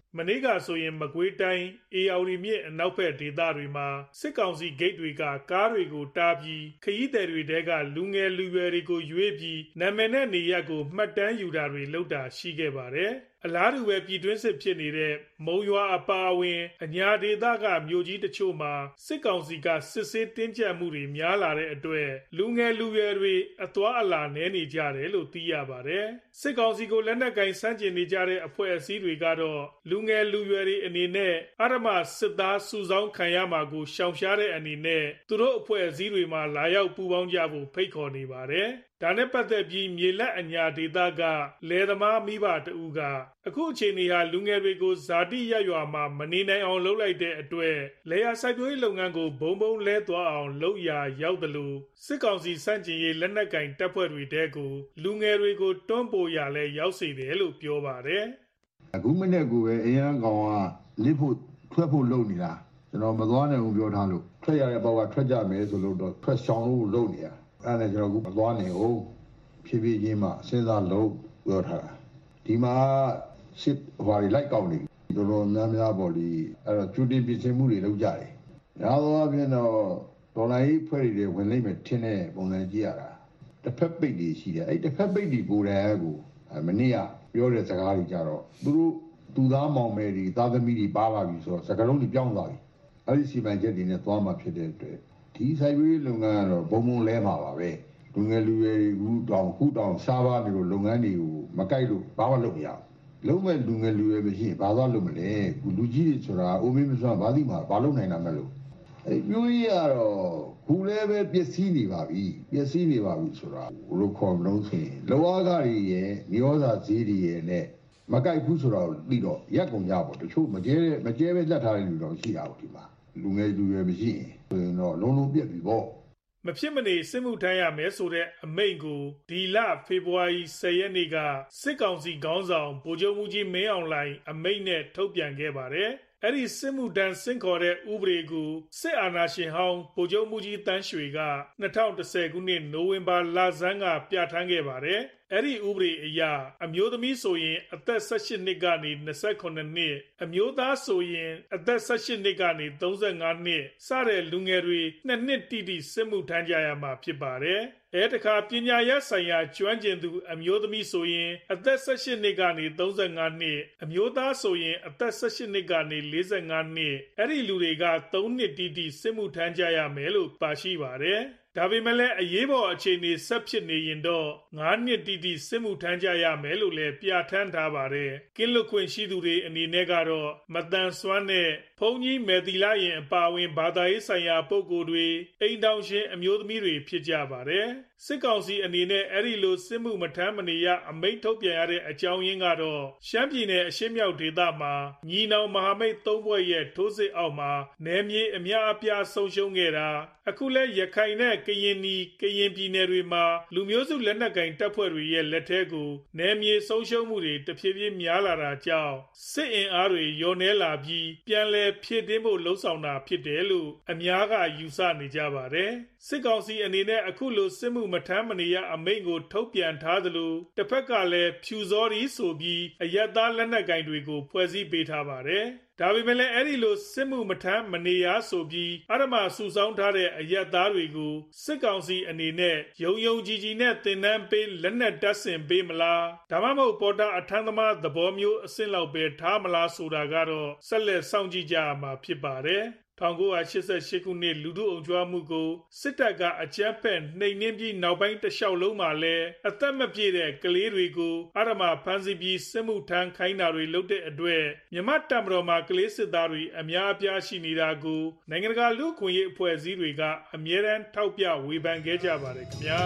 မနေ့ကဆိုရင်မကွေးတိုင်းအေရဝတီမြစ်အနောက်ဘက်ဒေသတွေမှာစစ်ကောင်စီဂိတ်တွေကကားတွေကိုတားပြီးခရီးသည်တွေတဲကလူငယ်လူရွယ်တွေကိုရွေးပြီးနာမည်နဲ့နေရက်ကိုမှတ်တမ်းယူတာတွေလုပ်တာရှိခဲ့ပါတယ်အလားတူပဲပြည်တွင်းစစ်ဖြစ်နေတဲ့မုံရွာအပါအဝင်အညာဒေသကမြို့ကြီးတချို့မှာစစ်ကောင်စီကစစ်ဆေးတင်းကျပ်မှုတွေများလာတဲ့အတွက်လူငယ်လူရွယ်တွေအသွားအလာနည်းနေကြတယ်လို့သိရပါတယ်စစ်ကောင်စီကိုလက်နက်ကင်ဆန့်ကျင်နေကြတဲ့အဖွဲ့အစည်းတွေကတော့လူငယ်လူရွယ်တွေအနေနဲ့အရမစစ်သားစုဆောင်းခံရမှာကိုရှောင်ရှားတဲ့အနေနဲ့သူတို့အဖွဲ့အစည်းတွေမှာလာရောက်ပူးပေါင်းကြဖို့ဖိတ်ခေါ်နေပါတယ်ဒါနဲ့ပတ်သက်ပြီးမြေလက်အညာဒေသကလယ်သမားမိဘတဦးကအခုအချိန်ကြီးဟာလူငယ်တွေကိုဇာတိရရွာမှာမနေနိုင်အောင်လုပ်လိုက်တဲ့အတွက်လယ်ယာစိုက်ပျိုးရေးလုပ်ငန်းကိုဘုံဘုံလဲသွားအောင်လုပ်ရာရောက်တယ်လို့စစ်ကောင်စီစန့်ကျင်ရေးလက်နက်ကင်တပ်ဖွဲ့တွေတဲကိုလူငယ်တွေကိုတွန်းပို့ရလဲရောက်စေတယ်လို့ပြောပါတယ်အခုမနေ့ကပဲအရန်ကောင်ကလစ်ဖို့ထွက်ဖို့လုပ်နေတာကျွန်တော်မသွားနိုင်ဘူးပြောထားလို့ထွက်ရတဲ့ဘောက်ကထွက်ကြမယ်ဆိုလို့တော့ထွက်ဆောင်လို့လုပ်နေတာအဲ့ဒါကျွန်တော်အခုမသွားနိုင်ဘူးဖြည်းဖြည်းချင်းမှစဉ်းစားလို့ပြောထားတာဒီမှာစစ်ဟွာတွေလိုက်ကောက်နေတော်တော်များများပေါ့ဒီအဲ့တော့ကျူတင်ပြင်ဆင်မှုတွေလုပ်ကြတယ်ညာတော့အပြင်တော့ဒေါ်လာကြီးဖွဲ့တွေဝင်လိုက်မယ်ထင်းတဲ့ပုံစံကြည့်ရတာတစ်ဖက်ပိတ်တွေရှိတယ်အဲ့တစ်ဖက်ပိတ်တွေကိုယ်တိုင်ကိုမနေ့ကပြောတဲ့စကားတွေကြတော့သူတို့သူသားမောင်မယ်တွေသားသမီးတွေပါလာပြီဆိုတော့စကားလုံးတွေပြောင်းသွားပြီအဲ့ဒီစီမံချက်တွေနဲ့သွားမှဖြစ်တဲ့အတွက်ဒီဆိုင်ဝေးလုပ်ငန်းကတော့ဘုံဘုံလဲမှာပါပဲလူငယ်လူရွယ်တွေခုတောင်ခုတောင်စားပါနေလို့လုပ်ငန်းတွေကိုမကြိုက်လို့ဘာမှလုပ်မရဘူးလုံးမဲ့လူငယ်လူရွယ်မရှိရင်ဘာသွားလုပ်မလဲခုလူကြီးတွေဆိုတာအိုမင်းမစွမ်းဘာသိမှာဘာလုပ်နိုင်တာမလို့အဲ့မျိုးကြီးကတော့ခုလည်းပဲပစ္စည်းနေပါပြီပစ္စည်းနေပါပြီဆိုတာဘလို့ခေါ်မလို့ဆိုရင်လောအားကတွေရဲ့မျိုးစာဈေးတွေရဲ့နဲ့မကြိုက်ဘူးဆိုတော့ပြီးတော့ရက်ကုန်ကြပေါ့တချို့မကျဲမကျဲပဲလက်ထားတဲ့လူတော့ရှိတာပေါ့ဒီမှာလူငယ်လူရွယ်မရှိရင်ဆိုရင်တော့လုံးလုံးပြက်ပြီပေါ့မဖြစ်မနေစစ်မှုထမ်းရမယ်ဆိုတဲ့အမိန့်ကိုဒီလဖေဖော်ဝါရီလရက်နေ့ကစစ်ကောင်စီခေါင်းဆောင်ဗိုလ်ချုပ်မှုကြီးမင်းအောင်လှိုင်အမိန့်နဲ့ထုတ်ပြန်ခဲ့ပါတယ်။အဲ့ဒီစစ်မှုထမ်းဆင့်ခေါ်တဲ့ဥပဒေကိုစစ်အာဏာရှင်ဟောင်းဗိုလ်ချုပ်မှုကြီးတန်းရွှေက၂၀၁၀ခုနှစ်နိုဝင်ဘာလဆန်းကပြဋ္ဌာန်းခဲ့ပါတယ်။အဲ့ဒီဥပဒေအရအမျိုးသမီးဆိုရင်အသက်၁၈နှစ်ကနေ၂၇နှစ်အမျိုးသားဆိုရင်အသက်၁၈နှစ်ကနေ၃၅နှစ်စတဲ့လူငယ်တွေနှစ်နှစ်တိတိစစ်မှုထမ်းကြရမှာဖြစ်ပါတယ်။အဲတခါပညာရေးဆိုင်ရာကျွမ်းကျင်သူအမျိုးသမီးဆိုရင်အသက်၁၈နှစ်ကနေ၃၅နှစ်အမျိုးသားဆိုရင်အသက်၁၈နှစ်ကနေ၄၅နှစ်အဲ့ဒီလူတွေက၃နှစ်တိတိစစ်မှုထမ်းကြရမယ်လို့ပါရှိပါတယ်။ဒါပေမဲ့လည်းအရေးပေါ်အခြေအနေဆက်ဖြစ်နေရင်တော့၅နှစ်တိတိစစ်မှုထမ်းကြရမယ်လို့လည်းပြဋ္ဌာန်းထားပါတယ်။ကင်းလွတ်ခွင့်ရှိသူတွေအနေနဲ့ကတော့မတန်ဆွမ်းတဲ့ဘုန်းကြီးမယ်သီလရင်အပါဝင်ဘာသာရေးဆိုင်ရာပုဂ္ဂိုလ်တွေအိမ်တောင်ရှင်အမျိုးသမီးတွေဖြစ်ကြပါတယ်။စစ်ကောင်စီအနေနဲ့အဲ့ဒီလိုစစ်မှုမထမ်းမနေရအမိန့်ထုတ်ပြန်ရတဲ့အကြောင်းရင်းကတော့ရှမ်းပြည်နယ်အရှေ့မြောက်ဒေသမှာညီနောင်မဟာမိတ်သုံးဘွဲ့ရဲ့ထိုးစစ်အောက်မှာနယ်မြေအများအပြားဆုံးရှုံးခဲ့တာအခုလဲရခိုင်နဲ့ကရင်နီကရင်ပြည်နယ်တွေမှာလူမျိုးစုလက်နက်ကင်တပ်ဖွဲ့တွေရဲ့လက်ထဲကိုနယ်မြေဆုံးရှုံးမှုတွေတဖြည်းဖြည်းများလာတာကြောင့်စစ်အင်အားတွေလျော့နည်းလာပြီးပြန်လည်ဖြည့်တင်းဖို့လှုံ့ဆော်တာဖြစ်တယ်လို့အများကယူဆနေကြပါတယ်စစ်ကောင်စီအနေနဲ့အခုလိုစစ်မှုမထမ်းမနေရအမိန့်ကိုထုတ်ပြန်ထားသလိုတစ်ဖက်ကလည်းဖြူစောရီဆိုပြီးအယက်သားလက်နက်ကင်တွေကိုဖွဲ့စည်းပေးထားပါတယ်ဒါပေမဲ့လည်းအဲ့ဒီလိုစစ်မှုမထမ်းမနေရဆိုပြီးအရမစုဆောင်းထားတဲ့အယက်သားတွေကိုစစ်ကောင်စီအနေနဲ့ယုံယုံကြည်ကြည်နဲ့တင်နန်းပေးလက်နက်တပ်ဆင်ပေးမလားဒါမှမဟုတ်ပေါ်တာအထမ်းသမားသဘောမျိုးအဆင့်လောက်ပဲထားမလားဆိုတာကတော့ဆက်လက်စောင့်ကြည့်ကြရမှာဖြစ်ပါတယ်၁၉၈၈ခုနှစ်လူထုအုံကြွမှုကိုစစ်တပ်ကအကြမ်းဖက်နှိမ်နင်းပြီးနောက်ပိုင်းတစ်လျှောက်လုံးမှာလည်းအသက်မပြည့်တဲ့ကလေးတွေကိုအရမဖမ်းဆီးပြီးစစ်မှုထမ်းခိုင်းတာတွေလုပ်တဲ့အတွက်မြန်မာတပ်မတော်မှာကလေးစစ်သားတွေအများအပြားရှိနေတာကိုနိုင်ငံတကာလူ့အခွင့်အရေးအဖွဲ့အစည်းတွေကအမြဲတမ်းထောက်ပြဝေဖန်ခဲ့ကြပါတယ်ခင်ဗျာ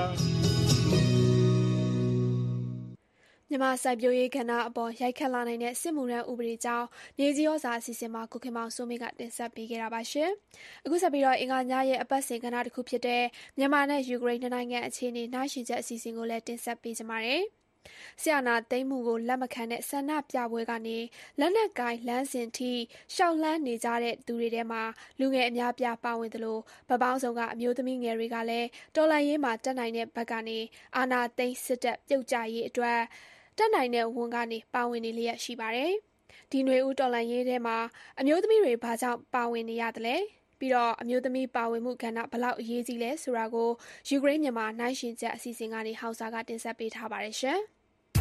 မြန်မာစိုက်ပျိုးရေးကဏ္ဍအပေါ်ရိုက်ခတ်လာနိုင်တဲ့စစ်မှုထမ်းဥပဒေကြောင်းမြေကြီးဩဇာအစီအစဉ်မှာကိုခင်မောင်စိုးမင်းကတင်ဆက်ပေးခဲ့တာပါရှင်။အခုဆက်ပြီးတော့အင်္ဂါညရဲ့အပတ်စဉ်ကဏ္ဍတစ်ခုဖြစ်တဲ့မြန်မာနဲ့ယူကရိန်းနိုင်ငံအခြေအနေနှိုင်းယှဉ်ချက်အစီအစဉ်ကိုလည်းတင်ဆက်ပေးကြပါမယ်။ဆီယနာသိမ်းမှုကိုလက်မခံတဲ့ဆန္ဒပြပွဲကနေလက်နက်ကိုင်လမ်းစဉ်ထိရှောက်လှမ်းနေကြတဲ့သူတွေထဲမှာလူငယ်အများပြားပါဝင်သလိုဗပောင်းဆောင်ကအမျိုးသမီးငယ်တွေကလည်းတော်လှန်ရေးမှာတက်နိုင်တဲ့ဘက်ကနေအာဏာသိမ်းစစ်တပ်ပြုတ်ကျရေးအတွက်တက်နိုင်တဲ့ဝန်ကနေပါဝင်နေလျက်ရှိပါတယ်ဒီຫນွေဦးတော်လှန်ရေးထဲမှာအမျိုးသမီးတွေဘာကြောင့်ပါဝင်နေရသလဲပြီးတော့အမျိုးသမီးပါဝင်မှုကဏ္ဍဘလောက်အရေးကြီးလဲဆိုတာကိုယူကရိန်းမြန်မာနိုင်ရှင်ချက်အစီအစဉ်ကနေဟောက်စာကတင်ဆက်ပေးထားပါတယ်ရှင်။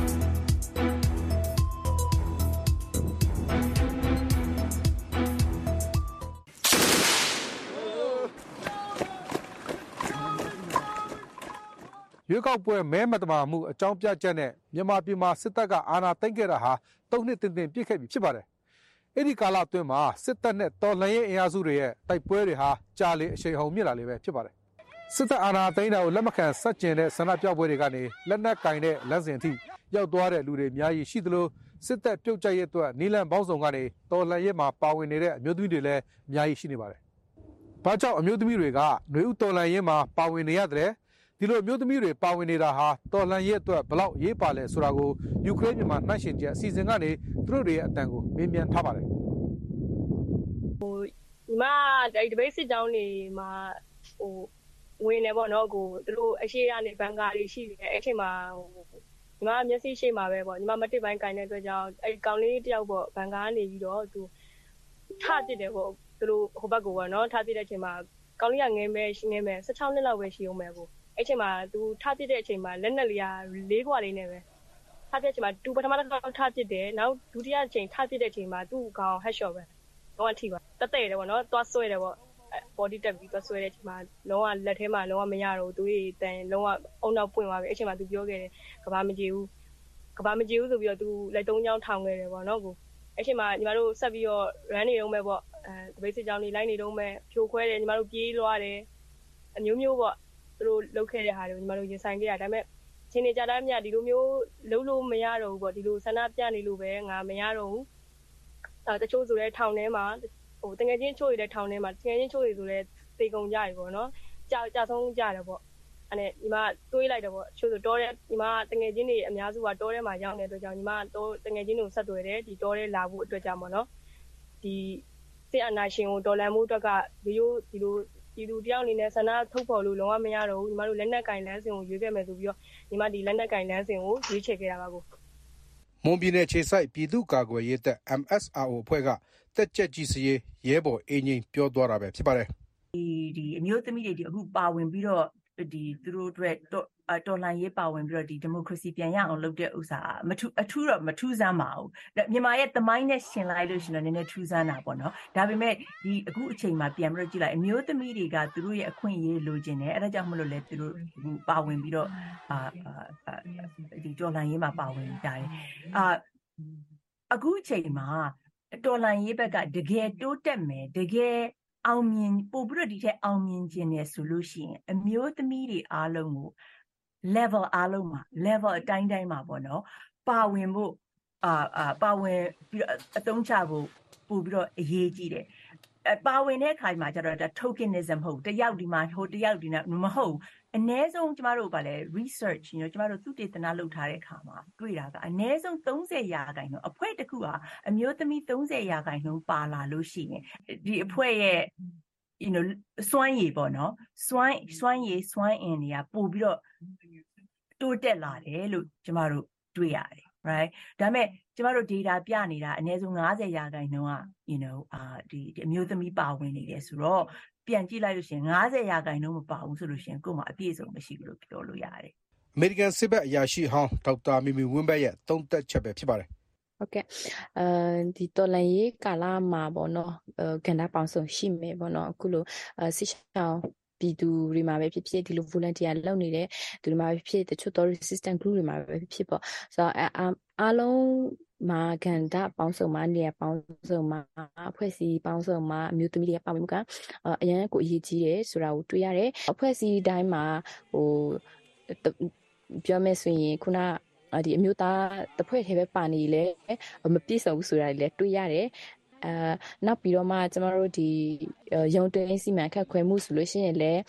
ရွေးကောက်ပွဲမဲမတမာမှုအကြောင်းပြချက်နဲ့မြန်မာပြည်မှာစစ်တပ်ကအာဏာသိမ်းခဲ့တာဟာသုံးနှစ်တင်တင်ပြည့်ခဲ့ပြီဖြစ်ပါတယ်။အဲ့ဒီကာလအတွင်းမှာစစ်တပ်နဲ့တော်လှန်ရေးအင်အားစုတွေရဲ့တိုက်ပွဲတွေဟာကြာလေအရှိန်ဟုန်မြင့်လာလေပဲဖြစ်ပါတယ်။စစ်တပ်အာဏာသိမ်းတာကိုလက်မခံဆန့်ကျင်တဲ့ဆန္ဒပြပွဲတွေကနေလက်နက်ကင်တဲ့လမ်းစဉ်အထိရောက်သွားတဲ့လူတွေအများကြီးရှိသလိုစစ်တပ်ပြုတ်ကျရဲ့အတွက်နီလန်ပေါင်းစုံကနေတော်လှန်ရေးမှာပါဝင်နေတဲ့အမျိုးသမီးတွေလည်းအများကြီးရှိနေပါတယ်။ဘာကြောင့်အမျိုးသမီးတွေကຫນွေဦးတော်လှန်ရေးမှာပါဝင်နေရတဲ့ဒီလိုမျိုးသမီးတွေပါဝင်နေတာဟာတော်လှန်ရေးအတွက်ဘလောက်ရေးပါလဲဆိုတာကိုယူကရိန်းမြန်မာနှိုင်းယှဉ်ချက်အစီအစဉ်ကနေသူတို့တွေရဲ့အတန်ကိုမေးမြန်းထားပါတယ်ဟိုဒီမှာဒီဒီဘေးစစ်ကြောင်းတွေမှာဟိုဝင်နေပေါ့နော်ကိုသူတို့အရှိရနေဘန်ကာတွေရှိတယ်အဲ့ချိန်မှာဟိုဒီမှာမျက်စိရှိမှာပဲပေါ့ဒီမှာမတစ်ပိုင်းကင်တဲ့အတွက်ကြောင့်အဲ့ကောင်လေးတယောက်ပေါ့ဘန်ကာကနေပြီးတော့သူထပစ်တယ်ပေါ့သူတို့ဟိုဘက်ကိုပေါ့နော်ထပစ်တဲ့အချိန်မှာကောင်လေးကငယ်မဲငယ်မဲ၁၆နှစ်လောက်ပဲရှိအောင်ပဲကိုအဲ့ချိန်မှာသူထပစ်တဲ့အချိန်မှာလက်နက်လေးကလေးခွာလေးနဲ့ပဲထပစ်တဲ့အချိန်မှာသူပထမတစ်ခါထပစ်တယ်နောက်ဒုတိယအချိန်ထပစ်တဲ့အချိန်မှာသူ့ကောင် headshot ပဲတော့ထိပါတတဲ့တယ်ပေါ့နော်သွားဆွဲတယ်ပေါ့ body တက်ပြီးသွားဆွဲတဲ့အချိန်မှာလုံးဝလက်ထဲမှာလုံးဝမရတော့သူကြီးတန်လုံးဝအုံနောက်ပွင့်သွားပြီအဲ့ချိန်မှာသူပြောခဲ့တယ်ကဘာမကြည့်ဘူးကဘာမကြည့်ဘူးဆိုပြီးတော့သူလက်သုံးချောင်းထောင်ခဲ့တယ်ပေါ့နော်ကိုအဲ့ချိန်မှာညီမတို့ဆက်ပြီးတော့ run နေတော့မဲ့ပေါ့အဲတပိတ်စစ်ကြောင်းနေလိုက်နေတော့မဲ့ဖြိုခွဲတယ်ညီမတို့ပြေးလွှားတယ်အမျိုးမျိုးပေါ့သူတို့လုတ်ခဲ့တဲ့ဟာတွေကိုညီမတို့ရင်ဆိုင်ခဲ့ရဒါပေမဲ့ချင်းနေကြတာမြဒီလိုမျိုးလုံးလို့မရတော့ဘူးပေါ့ဒီလိုဆန္ဒပြနေလို့ပဲငါမရတော့ဘူးအဲတချို့ဆိုလဲထောင်ထဲမှာဟိုတငယ်ချင်းချို့ရတဲ့ထောင်ထဲမှာတငယ်ချင်းချို့ရဆိုလဲသေကုန်ကြပြီပေါ့နော်ကြာကြာဆုံးကြတယ်ပေါ့အဲ့နဲ့ညီမတွေးလိုက်တယ်ပေါ့ချို့ဆိုတောထဲညီမတငယ်ချင်းတွေအများစုကတောထဲမှာရောက်နေတဲ့အတွက်ကြောင့်ညီမတော့တငယ်ချင်းတွေကိုဆက်သွယ်တယ်ဒီတောထဲလာဖို့အတွက်ကြောင့်ပေါ့နော်ဒီစစ်အာဏာရှင်ကိုဒေါ်လာမှုအတွက်ကဒီလိုဒီလိုဒီလူတယောက်အနေနဲ့ဆန္ဒထုတ်ဖော်လို့လုံးဝမရတော့ဘူးညီမတို့လက်နက်ကင်လမ်းစဉ်ကိုရွေးခဲ့မယ်ဆိုပြီးတော့ညီမဒီလက်နက်ကင်လမ်းစဉ်ကိုရွေးချယ်ခဲ့တာပါကိုမွန်ပြည်နယ်ခြေဆိုင်ပြည်သူ့ကာကွယ်ရေးတပ် M S R O အဖွဲ့ကတက်ကြက်ကြီးစရေးရဲဘော်အင်းကြီးပြောသွားတာပဲဖြစ်ပါတယ်ဒီဒီအမျိုးသမီးတွေဒီအခုပါဝင်ပြီးတော့ဒီသူတို့အတွက်တော်လှန်ရေးပါဝင်ပြီးတော့ဒီဒီမိုကရေစီပြန်ရအောင်လုပ်တဲ့ဥစ္စာမထူအထူးတော့မထူးဆန်းပါဘူးမြန်မာရဲ့သမိုင်းနဲ့ရှင်လိုက်လို့ရှင်တော့နည်းနည်းထူးဆန်းတာပေါ့နော်ဒါပေမဲ့ဒီအခုအချိန်မှာပြန်ပြီးတော့ကြည့်လိုက်အမျိုးသမီးတွေကသူတို့ရဲ့အခွင့်အရေးလိုချင်တယ်အဲဒါကြောင့်မလို့လဲသူတို့ပါဝင်ပြီးတော့အာဒီတော်လှန်ရေးမှာပါဝင်ကြတယ်အာအခုအချိန်မှာတော်လှန်ရေးဘက်ကတကယ်တိုးတက်မယ်တကယ်အောင်မြင်ပို့ပြီးတော့ဒီထက်အောင်မြင်ခြင်းနဲ့ဆိုလို့ရှိရင်အမျိုးသမီးတွေအားလုံးကို level အားလုံးမှာ level အတိုင်းတိုင်းမှာပေါ့နော်ပါဝင်ဖို့အာအာပါဝင်ပြီးတော့အသုံးချဖို့ပို့ပြီးတော့အရေးကြီးတယ်အပါဝင်တဲ့အခါမှာကျတော့ဒါ tokenism မဟုတ်တယောက်ဒီမှာဟိုတယောက်ဒီနာမဟုတ်အ ਨੇ ဆုံးကျမတို့ဗာလဲ research you know ကျမတို့သုတေသနလုပ်ထားတဲ့အခါမှာတွေ့တာကအ ਨੇ ဆုံးသုံးဆယ်ရာခိုင်နှုန်းအဖွဲ့တစ်ခုဟာအမျိုးသမီးသုံးဆယ်ရာခိုင်နှုန်းပါလာလို့ရှိရင်ဒီအဖွဲ့ရဲ့ you know စွမ်းရည်ပေါ့နော်စွမ်းစွမ်းရည်စွမ်းအင်တွေကပို့ပြီးတော့တိုးတက်လာတယ်လို့ကျမတို့တွေ့ရတယ် right ဒါပေမဲ့ကျမတို့ data ပြနေတာအနည်းဆုံး၅၀ရာခိုင်နှုန်းက you know အာဒီအမျိုးသမီးပါဝင်နေတယ်ဆိုတော့ပြန်ကြည့်လိုက်လို့ရှိရင်၅၀ရာခိုင်နှုန်းမပါဘူးဆိုလို့ရှိရင်ကိုယ်မှာအပြည့်အစုံမရှိဘူးလို့ပြောလို့ရတယ်အမေရိကန်စစ်ဘက်အရာရှိဟောင်းဒေါက်တာမီမီဝင်းဘက်ရဲ့သုံးသက်ချက်ပဲဖြစ်ပါတယ်ဟုတ်ကဲ့အဲဒီတော်လန်ရေးကာလမှာပေါ့နော်ကဏ္ဍပေါင်းစုံရှိမယ်ပေါ့နော်အခုလိုစစ်ဆောင်ပြည်သူတွေမှာပဲဖြစ်ဖြစ်ဒီလို volunteer လုပ်နေတဲ့သူတွေမှာပဲဖြစ်တချို့ resistant group တွေမှာပဲဖြစ်ပေါ့ဆိုတော့အားလုံးမှာကဏ္ဍပေါင်းစုံမှာနေရာပေါင်းစုံမှာအဖွဲ့အစည်းပေါင်းစုံမှာအမျိုးသမီးတွေပါဝင်မှုကအရင်ကိုအရေးကြီးတယ်ဆိုတာကိုတွေ့ရတယ်အဖွဲ့အစည်းတိုင်းမှာဟိုပြောမယ်ဆိုရင်ခုနဒီအမျိုးသားတစ်ဖွဲ့ထဲပဲပါနေလေမပြည့်စုံဘူးဆိုတာလည်းတွေ့ရတယ်အဲနောက်ပြီးတော့မှကျမတို့ဒီရုံတွင်းစီမံခန့်ခွဲမှုဆိုလို့ရှိရင်လည်း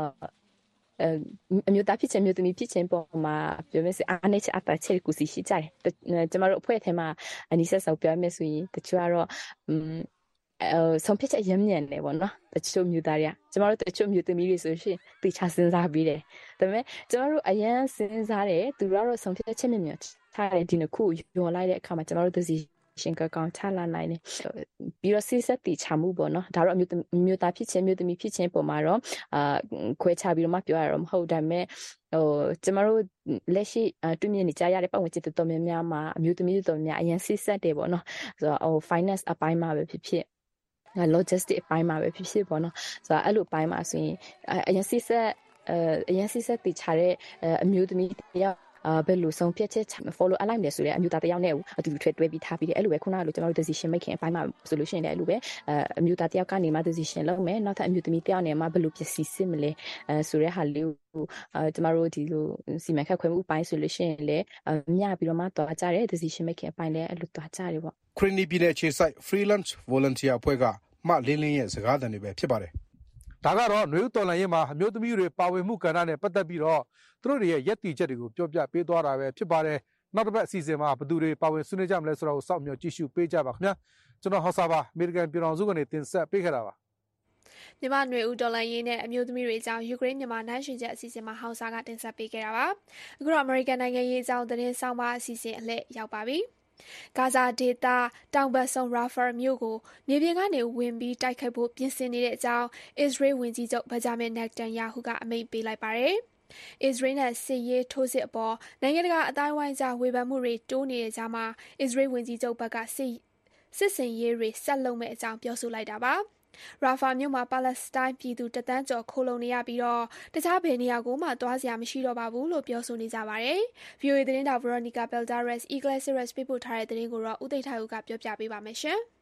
အမျိုးသားဖြစ်ခြင်းမျိုးသမီးဖြစ်ခြင်းပေါ်မှာပြောမယ်ဆိုအားနဲ့ချက်အတာချက်ကိုစီရှိကြတယ်ကျမတို့အဖွဲ့ထဲမှာအနိဆက်ဆောက်ပြောမယ်ဆိုရင်တချို့ကတော့အဲဆုံးဖြတ်ချက်ရမ်းမြန်တယ်ပေါ့နော်တချို့မျိုးသားတွေကကျမတို့တချို့မျိုးသမီးတွေဆိုရှင်တေချာစဉ်းစားပြီးတယ်ဒါပေမဲ့ကျမတို့အရန်စဉ်းစားတယ်သူတို့ကတော့ဆုံးဖြတ်ချက်မြန်မြန်ထားတယ်ဒီနှစ်ခုယော်လိုက်တဲ့အခါမှာကျမတို့သူစီရှင်ကကောင်ချလာနိုင်တယ်ပြီးတော့စစ်ဆက်တီချမှုပေါ့နော်ဒါတော့အမျိုးမျိုးသားဖြစ်ချင်းမျိုးသမီးဖြစ်ချင်းပုံမှာတော့အာခွဲခြားပြီးတော့မှပြောရတော့မဟုတ်ဒါပေမဲ့ဟိုကျမတို့လက်ရှိတွေ့မြင်နေကြရတဲ့ပတ်ဝန်းကျင်တော်တော်များများမှာအမျိုးသမီးတော်တော်များအရင်စစ်ဆက်တယ်ပေါ့နော်ဆိုတော့ဟို finance အပိုင်းမှာပဲဖြစ်ဖြစ်logistic အပိုင်းမှာပဲဖြစ်ဖြစ်ပေါ့နော်ဆိုတော့အဲ့လိုအပိုင်းမှာဆိုရင်အရင်စစ်ဆက်အရင်စစ်ဆက်တီချတဲ့အမျိုးသမီးတယောက်အာဘယ်လိုဆုံးဖြတ်ချက် follow align တယ်ဆိုတဲ့အမျိုးသားတယောက်နဲ့အတူတူထွေတွဲပြီးထားပြီးတယ်အဲ့လိုပဲခုနကလိုကျွန်တော်တို့ decision making အပိုင်းမှာဆိုလို့ရှိရင်လည်းအဲ့လိုပဲအမျိုးသားတယောက်ကနေမှ decision လုပ်မယ်နောက်ထပ်အမျိုးသမီးတယောက်နဲ့မှဘယ်လိုဖြစ်စီစစ်မလဲအဲဆိုတဲ့ဟာလေးကိုအဲကျွန်တော်တို့ဒီလိုစီမံခန့်ခွဲမှုအပိုင်းဆိုလို့ရှိရင်လည်းမျှပြီးတော့မှတွားကြတယ် decision making အပိုင်းလည်းအဲ့လိုတွားကြတယ်ပေါ့ခရနီပြည်နယ်ခြေစိုက် freelance volunteer အဖွဲ့ကမလင်းလင်းရဲ့စကားသံတွေပဲဖြစ်ပါတယ်ဒါကတော့နွေဦးတော်လှန်ရေးမှာအမျိုးသမီးတွေပါဝင်မှုကဏ္ဍနဲ့ပတ်သက်ပြီးတော့သူတို့တွေရဲ့ရည်တည်ချက်တွေကိုပြောပြပေးသွားတာပဲဖြစ်ပါတယ်နောက်တစ်ပတ်အစီအစဉ်မှာဘယ်သူတွေပါဝင်ဆွေးနွေးကြမလဲဆိုတော့စောင့်မျှော်ကြည့်ရှုပေးကြပါခင်ဗျာကျွန်တော်ဟောစာပါအမေရိကန်ပြည်ထောင်စုကနေတင်ဆက်ပေးခဲ့တာပါမြန်မာနွေဦးတော်လှန်ရေးနဲ့အမျိုးသမီးတွေအကြောင်းယူကရိန်းမြန်မာနိုင်ရှင်ချက်အစီအစဉ်မှာဟောစာကတင်ဆက်ပေးခဲ့တာပါအခုတော့အမေရိကန်နိုင်ငံရေးအကြောင်းသတင်းဆောင်ပါအစီအစဉ်အလှည့်ရောက်ပါပြီဂါဇာဒေသတောင်ဘက်ဆုံးရာဖာမြို့ကိုမြေပြင်ကနေဝင်ပြီးတိုက်ခိုက်ဖို့ပြင်ဆင်နေတဲ့အကြောင်းအစ္စရေးဝန်ကြီးချုပ်ဘင်ဂျမင်နက်တန်ယာဟုကအမိန့်ပေးလိုက်ပါတယ်။အစ္စရေးနဲ့စစ်ရေးထိုးစစ်အပေါ်နိုင်ငံတကာအတိုင်းအဝိုင်းကြားဝေဖန်မှုတွေတိုးနေတဲ့ကြားမှာအစ္စရေးဝန်ကြီးချုပ်ဘက်ကစစ်စစ်စင်ရေးတွေဆက်လုပ်မဲ့အကြောင်းပြောဆိုလိုက်တာပါ။ရာဖာမြို့မှာပါလက်စတိုင်းပြည်သူတသန်းကျော်ခိုလုံနေရပြီးတော့တခြားဘယ်နေရာကိုမှသွားစရာမရှိတော့ပါဘူးလို့ပြောဆိုနေကြပါတယ်။ ဗွီအိုအေ သတင်းတောက် Veronica Balderas Iglesias ပေးပို့ထားတဲ့သတင်းကိုတော့ဦးသိန်းထိုင်ဦးကပြောပြပေးပါမယ်ရှင်။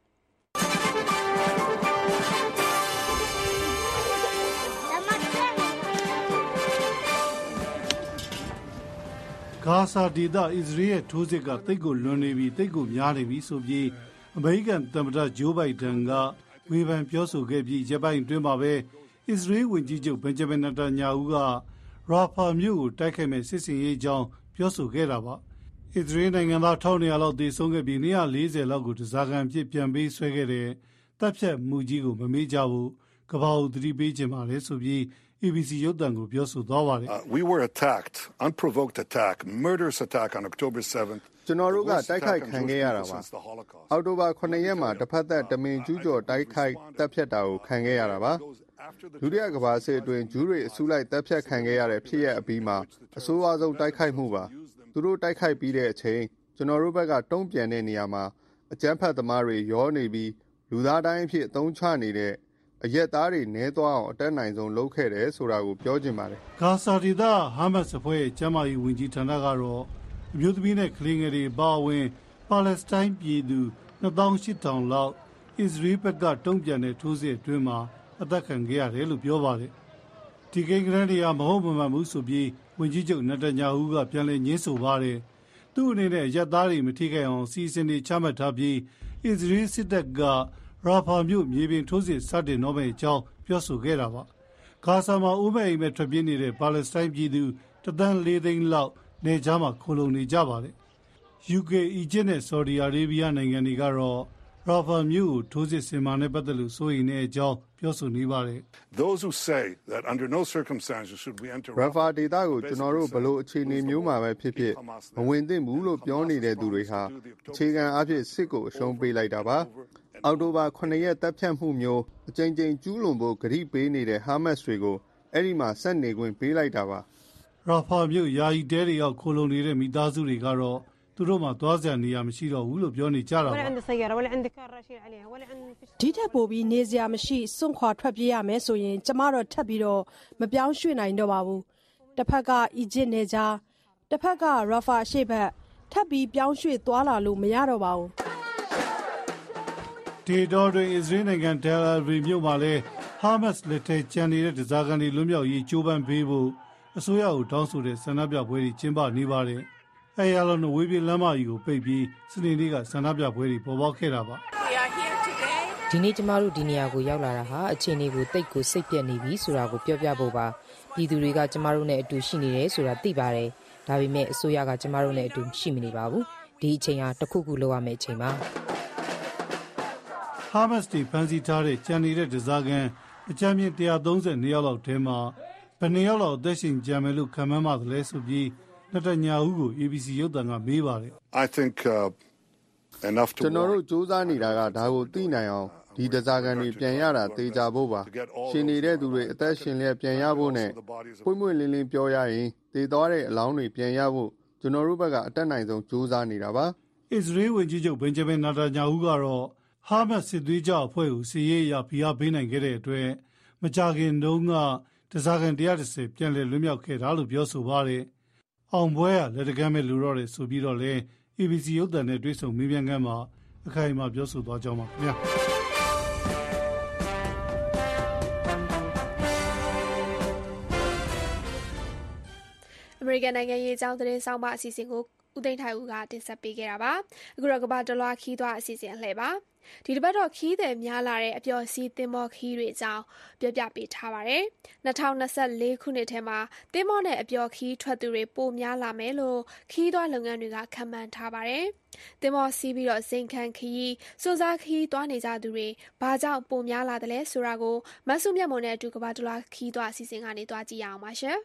ဂါဇာဒေသအစ္စရေးရဲ့ထိုးစစ်ကတိတ်ကိုလွန်နေပြီတိတ်ကိုများနေပြီဆိုပြီးအမေရိကန်သမ္မတဂျိုးဘိုင်ဒန်ကဝေဖန်ပြောဆိုခဲ့ပြီးရက်ပိုင်းအတွင်းမှာပဲအစ္စရေးဝန်ကြီးချုပ်ဘင်ဂျမင်နတန်ညာဟုကရာဖာမြို့ကိုတိုက်ခိုက်မဲ့စစ်စင်ရေးကြောင်းပြောဆိုခဲ့တာပါအစ္စရေးနိုင်ငံသားတစ်ထောင်နှစ်ရာလောက်သေဆုံးခဲ့ပြီးနှစ်ရာလေးဆယ်လောက်ကိုတစားကန်ဖြစ်ပြန်ပေးဆွဲခဲ့တဲ့တပ်ဖြတ်မှုကြီးကိုမမေ့ကြဘူးကဘာဦးသတိပေးခြင်းပါလေဆိုပြီး A B C ရုပ်သံကိုပြောဆိုသွားပါတယ် We were attacked unprovoked attack murderous attack on October seventh ကျွန်တော်တို့ကတိုက်ခိုက်ခံခဲ့ရတာပါအောက်တိုဘာခုနှစ်ရက်မှာတစ်ဖက်သက်တမင်ကျူးကျော်တိုက်ခိုက်တပ်ဖြတ်တာကိုခံခဲ့ရတာပါဒုတိယကမ္ဘာစစ်အတွင်းဂျူးတွေအစုလိုက်တပ်ဖြတ်ခံခဲ့ရတဲ့ဖြစ်ရပ်အပြီးမှာအဆိုးအဆုံးတိုက်ခိုက်မှုပါသူတို့တိုက်ခိုက်ပြီးတဲ့အချိန်ကျွန်တော်တို့ဘက်ကတုံ့ပြန်တဲ့နေရာမှာအကြမ်းဖက်သမားတွေရောနေပြီးလူသားတိုင်းအဖြစ်အသုံးချနေတဲ့အရက်သားတွေနဲသွားအောင်အတက်နိုင်ဆုံးလုပ်ခဲ့တယ်ဆိုတာကိုပြောချင်ပါတယ်ဂါဇာဒေသဟာမတ်စ်အဖွဲ့ရဲ့ကျမ်းမာရေးဝန်ကြီးဌာနကတော့အမျိုးသမီးနဲ့ကလေးငယ်တွေပါဝင်ပါလက်စတိုင်းပြည်သူနှစ်သောင်းရှစ်ထောင်လောက်အစ္စရေးဘက်ကတုံ့ပြန်တဲ့ထိုးစစ်အတွင်းမှာအသက်ခံခဲ့ရတယ်လို့ပြောပါတယ်ဒီကိန်းဂဏန်းတွေကမဟုတ်မမှန်ဘူးဆိုပြီးဝန်ကြီးချုပ်နတန်ညာဟုကပြန်လည်ညှင်းဆိုပါတယ်သူ့အနေနဲ့ရက်သားတွေမထိခိုက်အောင်စီစဉ်တွေချမှတ်ထားပြီးအစ္စရေးစစ်တပ်ကရာဖာမြို့မြေပြင်ထိုးစစ်စတင်တော့မယ့်အကြောင်းပြောဆိုခဲ့တာပါဂါဇာမှာအိုးမဲ့အိမ်မဲ့ထွက်ပြေးနေတဲ့ပါလက်စတိုင်းပြည်သူတသန်းလေးသိန်းလောက်နေကြားမှာခိုလုံနေကြပါတယ် ယူကေ အီဂျစ်နဲ့ဆော်ဒီအာရေဗျနိုင်ငံတွေကတော့ရာဖာမြို့ကိုထိုးစစ်ဆင်မှာနဲ့ပတ်သက်လို့စိုးရိမ်တဲ့အကြောင်းပြောဆိုနေပါတယ် Those who say that under no circumstances should we enter Rafa ဒေသကိုကျွန်တော်တို့ဘလို့အခြေအနေမျိုးမှာပဲဖြစ်ဖြစ်မဝင်သင့်ဘူးလို့ပြောနေတဲ့သူတွေဟာအခြေခံအဖြစ်စစ်ကိုအရှုံးပေးလိုက်တာပါအောက်တိုဘာခုနှစ်ရက်တပ်ဖြတ်မှုမျိုးအကြိမ်ကြိမ်ကျူးလွန်ဖို့ဂရုပေးနေတဲ့ဟာမတ်စ်တွေကိုအဲ့ဒီမှာဆက်နေခွင့်ပေးလိုက်တာပါရာဖာမြို့ယာယီတဲတွေရောက်ခိုလုံနေတဲ့မိသားစုတွေကတော့သူတို့မှသွားစရာနေရာမရှိတော့ဘူးလို့ပြောနေကြတာပါဒီထက်ပိုပြီးနေစရာမရှိစွန့်ခွာထွက်ပြေးရမယ်ဆိုရင်ကျမတို့ထပ်ပြီးတော့မပြောင်းရွှေ့နိုင်တော့ပါဘူးတစ်ဖက်ကအီဂျစ်နယ်ကြားတစ်ဖက်ကရာဖာရှေ့ဘက်ထပ်ပြီးပြောင်းရွှေ့သွားလာလို့မရတော့ပါဘူးဒေတော်တွင်အစ္စရေးနိုင်ငံတယ်လ်အဗီဗ်မြို့မှာလည်းဟာမတ်စ်လက်ထက်ကျန်နေတဲ့ဒဇာကန်တွေလွတ်မြောက်ရေးကြိုးပမ်းပေးဖို့အစိုးရကိုတောင်းဆိုတဲ့ဆန္ဒပြပွဲတွေကျင်းပနေပါတယ်။အဲရလုံးဝေးပြေးလမ်းမကြီးကိုပိတ်ပြီးစနေနေ့ကဆန္ဒပြပွဲတွေပေါ်ပေါက်ခဲ့တာပါ။ဒီနေ့ကျမတို့ဒီနေရာကိုရောက်လာတာဟာအခြေအနေကိုတိတ်ကိုစိတ်ပြက်နေပြီဆိုတာကိုပြောပြဖို့ပါ။ပြည်သူတွေကကျမတို့နဲ့အတူရှိနေတယ်ဆိုတာသိပါတယ်။ဒါပေမဲ့အစိုးရကကျမတို့နဲ့အတူရှိမနေပါဘူး။ဒီအချိန်ဟာတစ်ခုခုလုပ်ရမယ့်အချိန်ပါ။ဟာမတ်စ်တီဖန်စီထားတဲ့ကြံနေတဲ့ဒဇာကန်အကြမ်းမြင့်one hundred thirty-twoယောက်လောက်ထဲမှာဘယ်နှစ်ယောက်လောက်အသက်ရှင်ကြမယ်လို့ခန့်မှန်းမှသလဲဆိုပြီးနတညာဟုကို A B C ရုပ်သံကမေးပါတယ် I think uh, ကျွန်တော်တို့စူးစမ်းနေတာကဒါကိုသိနိုင်အောင်ဒီတစားကန်တွေပြန်ရတာသေချာဖို့ပါရှင်နေတဲ့သူတွေအသက်ရှင်လျက်ပြန်ရဖို့နဲ့ပွင့်ပွင့်လင်းလင်းပြောရရင်သေသွားတဲ့အလောင်းတွေပြန်ရဖို့ကျွန်တော်တို့ဘက်ကအတက်နိုင်ဆုံးစူးစမ်းနေတာပါအစ္စရေးဝန်ကြီးချုပ်ဘင်ဂျမင်နာတန်ယာဟုကတော့ဟာမတ်စစ်သွေးကြအဖွဲ့ကိုစီရေးအရာဖိအားပေးနိုင်ခဲ့တဲ့အတွက်မကြာခင်တုန်းကတစားကန်one hundred tenပြန်လည်လွတ်မြောက်ခဲ့တာလို့ပြောဆိုပါတယ်အောင်ပွဲကလက်တကမ်းပဲလူတော့တယ်ဆိုပြီးတော့လဲ A B C ရုပ်သံနဲ့တွေ့ဆုံမေးမြန်းခန်းမှာအခိုင်အမာပြောဆိုသွားကြောင်းပါခင်ဗျာအမေရိကန်နိုင်ငံရေးအကြောင်းသတင်းဆောင်မအစီအစဉ်ကိုဦးသိန်းထိုင်ဦးကတင်ဆက်ပေးခဲ့တာပါအခုတော့ကမ္ဘာတလွှားခီးသွားအစီအစဉ်အလှည့်ပါဒီတစ်ပတ်တော့ခီးသည်များလာတဲ့အပျော်စီးသင်္ဘောခီးတွေအကြောင်းပြောပြပေးထားပါတယ်၂၀၂၄ခုနှစ်ထဲမှာသင်္ဘောနဲ့အပျော်ခီးထွက်သူတွေပိုများလာမယ်လို့ခီးသွားလုပ်ငန်းတွေကခန့်မှန်းထားပါတယ်သင်္ဘောစီးပြီးတော့စိန်ခံခီးစွန်စားခီးသွားနေကြသူတွေဘာကြောင့်ပိုများလာတယ်လဲဆိုတာကိုမဆုမြတ်မွန်နဲ့အတူကမ္ဘာတလွှားခီးသွားအစီအစဉ်ကနေသွားကြည့်ရအောင်ပါရှင်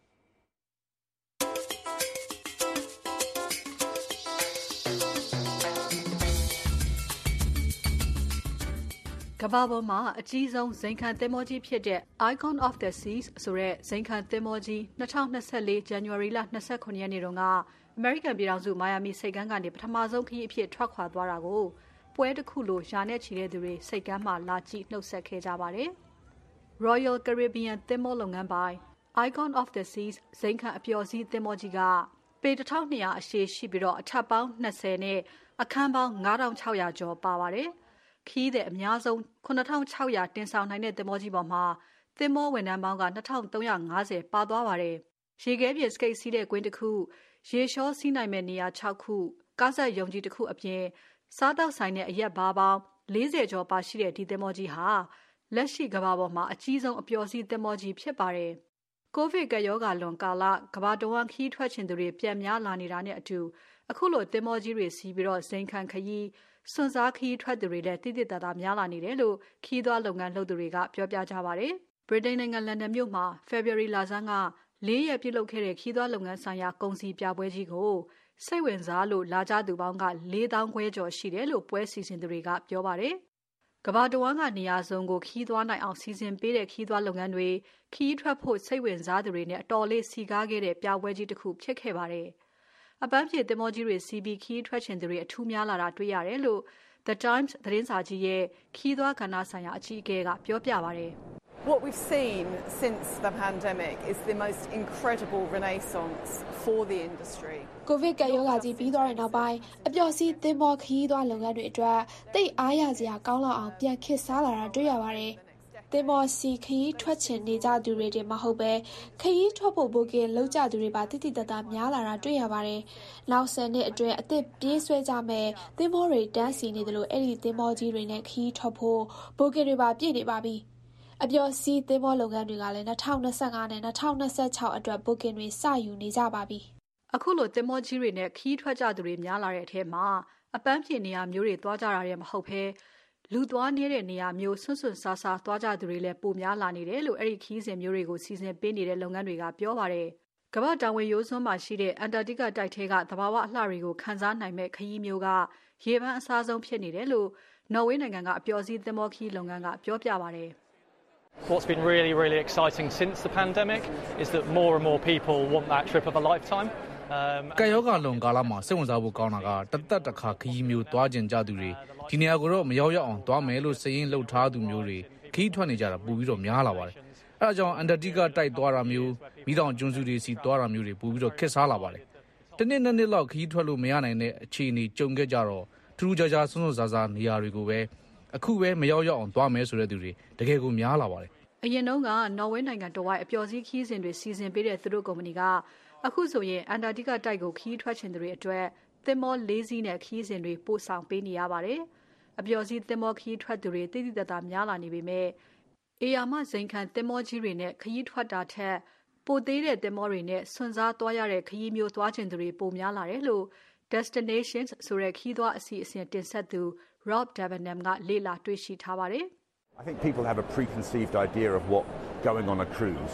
ကမ္ဘာပေါ်မှာအကြီးဆုံးဇိမ်ခံသင်္ဘောကြီးဖြစ်တဲ့ Icon of the Seas ဆိုတဲ့ဇိမ်ခံသင်္ဘောကြီး၂၀၂၄ ဇန်နဝါရီလ၂၇ရက်နေ့တုန်းကအမေရိကန်ပြည်ထောင်စုမိုင်ယာမီဆိပ်ကမ်းကနေပထမဆုံးခရီးအဖြစ်ထွက်ခွာသွားတာကိုပွဲတစ်ခုလိုယာနဲ့ချီတဲ့သူတွေဆိပ်ကမ်းမှာလာကြည့်နှုတ်ဆက်ခဲ့ကြပါတယ်။ Royal Caribbean သင်္ဘောလုပ်ငန်းပိုင် Icon of the Seas ဇိမ်ခံအပျော်စီးသင်္ဘောကြီးကပေတစ်ထောင်နှစ်ရာအရှည်ရှိပြီးတော့အထပ်ပေါင်း၂၀နဲ့အခန်းပေါင်း၅ထောင်၆ရာကျော်ပါပါတယ်။ခီးတဲ့အများဆုံးခုနှစ်ထောင်၆ရာတင်ဆောင်နိုင်တဲ့သင်္ဘောကြီးပေါ်မှာသင်္ဘောဝန်ထမ်းပေါင်းက၂ထောင်၃ရာ၅ဆယ်ပါသွားပါတယ်။ရေခဲပြင်စကိတ်စီးတဲ့ကွင်းတစ်ခုရေလျှောစီးနိုင်မဲ့နေရာ၆ခုကားဆက်ယုံကြီးတစ်ခုအပြင်စားတောက်ဆိုင်တဲ့အရက်ဘားပေါင်း၄၀ကျော်ပါရှိတဲ့ဒီသင်္ဘောကြီးဟာလက်ရှိကမ္ဘာပေါ်မှာအကြီးဆုံးအပျော်စီးသင်္ဘောကြီးဖြစ်ပါတယ်။ကိုဗစ်ကရောဂါလွန်ကာလကမ္ဘာတဝန်းခီးထွက်ခြင်းတွေပြန်များလာနေတာနဲ့အတူအခုလိုသင်္ဘောကြီးတွေစီးပြီးတော့ဇိမ်ခံခရီးစွန်စားခီးထွက်သူတွေလည်းတိတိတသားများလာနေတယ်လို့ခီးသွားလုပ်ငန်းလုပ်သူတွေကပြောပြကြပါတယ်။ဗြိတိန်နိုင်ငံလန်ဒန်မြို့မှာ February လဆန်းကလေးရက်ပြုလုပ်ခဲ့တဲ့ခီးသွားလုပ်ငန်းဆိုင်ရာကုန်စည်ပြပွဲကြီးကိုစိတ်ဝင်စားလို့လာကြသူပေါင်းကလေးသောင်းခွဲကျော်ရှိတယ်လို့ပွဲစီစဉ်သူတွေကပြောပါတယ်။ကမ္ဘာတဝန်းကနေရာစုံကိုခီးသွားနိုင်အောင်စီစဉ်ပေးတဲ့ခီးသွားလုပ်ငန်းတွေခီးထွက်ဖို့စိတ်ဝင်စားသူတွေနဲ့အတော်လေးစီကားခဲ့တဲ့ပြပွဲကြီးတစ်ခုဖြစ်ခဲ့ပါတယ်။အပန်းဖြေသင်္ဘောကြီးတွေစီးပြီးခီးထွက်ခြင်းတွေအထူးများလာတာတွေ့ရတယ်လို့ The Times သတင်းစာကြီးရဲ့ခီးသွားကဏ္ဍဆိုင်ရာအကြီးအကဲကပြောပြပါတယ်။ What we've seen since the pandemic is the most incredible renaissance for the industry. ကိုဗစ်ကပ်ရောဂါကြီးပြီးသွားတဲ့နောက်ပိုင်းအပျော်စီးသင်္ဘောခီးသွားလုပ်ငန်းတွေအတွက်သိပ်အားရစရာကောင်းလောက်အောင်ပြန်ခေတ်စားလာတာတွေ့ရပါတယ်။သင်္ဘောစီခရီးထွက်ချင်နေကြသူတွေတင်မဟုတ်ပဲခရီးထွက်ဖို့ဘိုကင်လုပ်ကြသူတွေပါတိတိတတ်တာများလာတာတွေ့ရပါတယ်။နောက်ဆယ်နှစ်အတွင်းအသစ်ပြေးဆွဲကြမဲ့သင်္ဘောတွေတန်းစီနေတယ်လို့အဲ့ဒီသင်္ဘောကြီးတွေနဲ့ခရီးထွက်ဖို့ဘိုကင်တွေပါပြည့်နေပါပြီ။အပျော်စီးသင်္ဘောလုပ်ငန်းတွေကလည်း၂၀၂၅နဲ့၂၀၂၆အတွက်ဘိုကင်တွေစယူနေကြပါပြီ။အခုလိုသင်္ဘောကြီးတွေနဲ့ခရီးထွက်ကြသူတွေများလာတဲ့အထက်မှာအပန်းဖြေနေရာမျိုးတွေသွားကြတာတွေမဟုတ်ဘဲလူသွားနေတဲ့နေရာမျိုးဆွန့်ဆွန့်ဆာဆာသွားကြသူတွေလည်းပိုများလာနေတယ်လို့အဲ့ဒီခီးစဉ်မျိုးတွေကိုစီစဉ်ပေးနေတဲ့လုပ်ငန်းတွေကပြောပါတယ်။ကမ္ဘာတောင်ဝင်ရိုးစွန်းမှာရှိတဲ့အန်တာတိကတိုက်ထဲကသဘာဝအလှတွေကိုခန်းစားနိုင်မဲ့ခရီးမျိုးကရေပန်းအစားဆုံးဖြစ်နေတယ်လို့နော်ဝေးနိုင်ငံကအပျော်စီးသင်္ဘောခီးလုပ်ငန်းကပြောပြပါတယ်။ What's been really really exciting since the pandemic is that more and more people want that trip of a lifetime. ကယောဂလွန်ကာလမှာစိတ်ဝင်စားဖို့ကောင်းတာကတသက်တစ်ခါခရီးမျိုးသွားကျင်ကြသူတွေဒီနေရာကိုတော့မရောက်ရောက်အောင်သွားမယ်လို့စရင်လှုပ်ထားသူမျိုးတွေခရီးထွက်နေကြတာပိုပြီးတော့များလာပါတယ်။အဲဒါကြောင့်အန်တာတိကတိုက်သွားတာမျိုးမိတောင်ကျွန်းစုတွေစီသွားတာမျိုးတွေပိုပြီးတော့ခက်စားလာပါတယ်။တနေ့နှစ်နှစ်လောက်ခရီးထွက်လို့မရနိုင်တဲ့အခြေအနေကြုံခဲ့ကြတော့ထူးထူးခြားခြားဆွန့်ဆွန့်စားစားနေရာတွေကိုပဲအခုပဲမရောက်ရောက်အောင်သွားမယ်ဆိုတဲ့သူတွေတကယ်ကိုများလာပါတယ်။အရင်တုန်းကနော်ဝေးနိုင်ငံတော်ဝိုင်းအပျော်စီးခီးစဉ်တွေစီစဉ်ပေးတဲ့သူတို့ကုမ္ပဏီကအခုဆိုရင်အန်တာတိကတိုက်ကိုခီးထွက်ခြင်းတွေအတွက်သင်္ဘောလေးစီးနဲ့ခီးစဉ်တွေပို့ဆောင်ပေးနေရပါတယ်။အပျော်စီးသင်္ဘောခီးထွက်သူတွေတိတိတတ်တာများလာနေပေမဲ့အေယာမဇိမ်ခံသင်္ဘောကြီးတွေနဲ့ခရီးထွက်တာထက်ပိုသေးတဲ့သင်္ဘောတွေနဲ့ဆွန်စားသွားရတဲ့ခရီးမျိုးသွားခြင်းတွေပိုများလာတယ်လို့ Destinations ဆိုတဲ့ခီးသွားအစီအစဉ်တင်ဆက်သူ Rob Debenham ကလေ့လာတွေ့ရှိထားပါတယ်။ I think people have a preconceived idea of what going on a cruise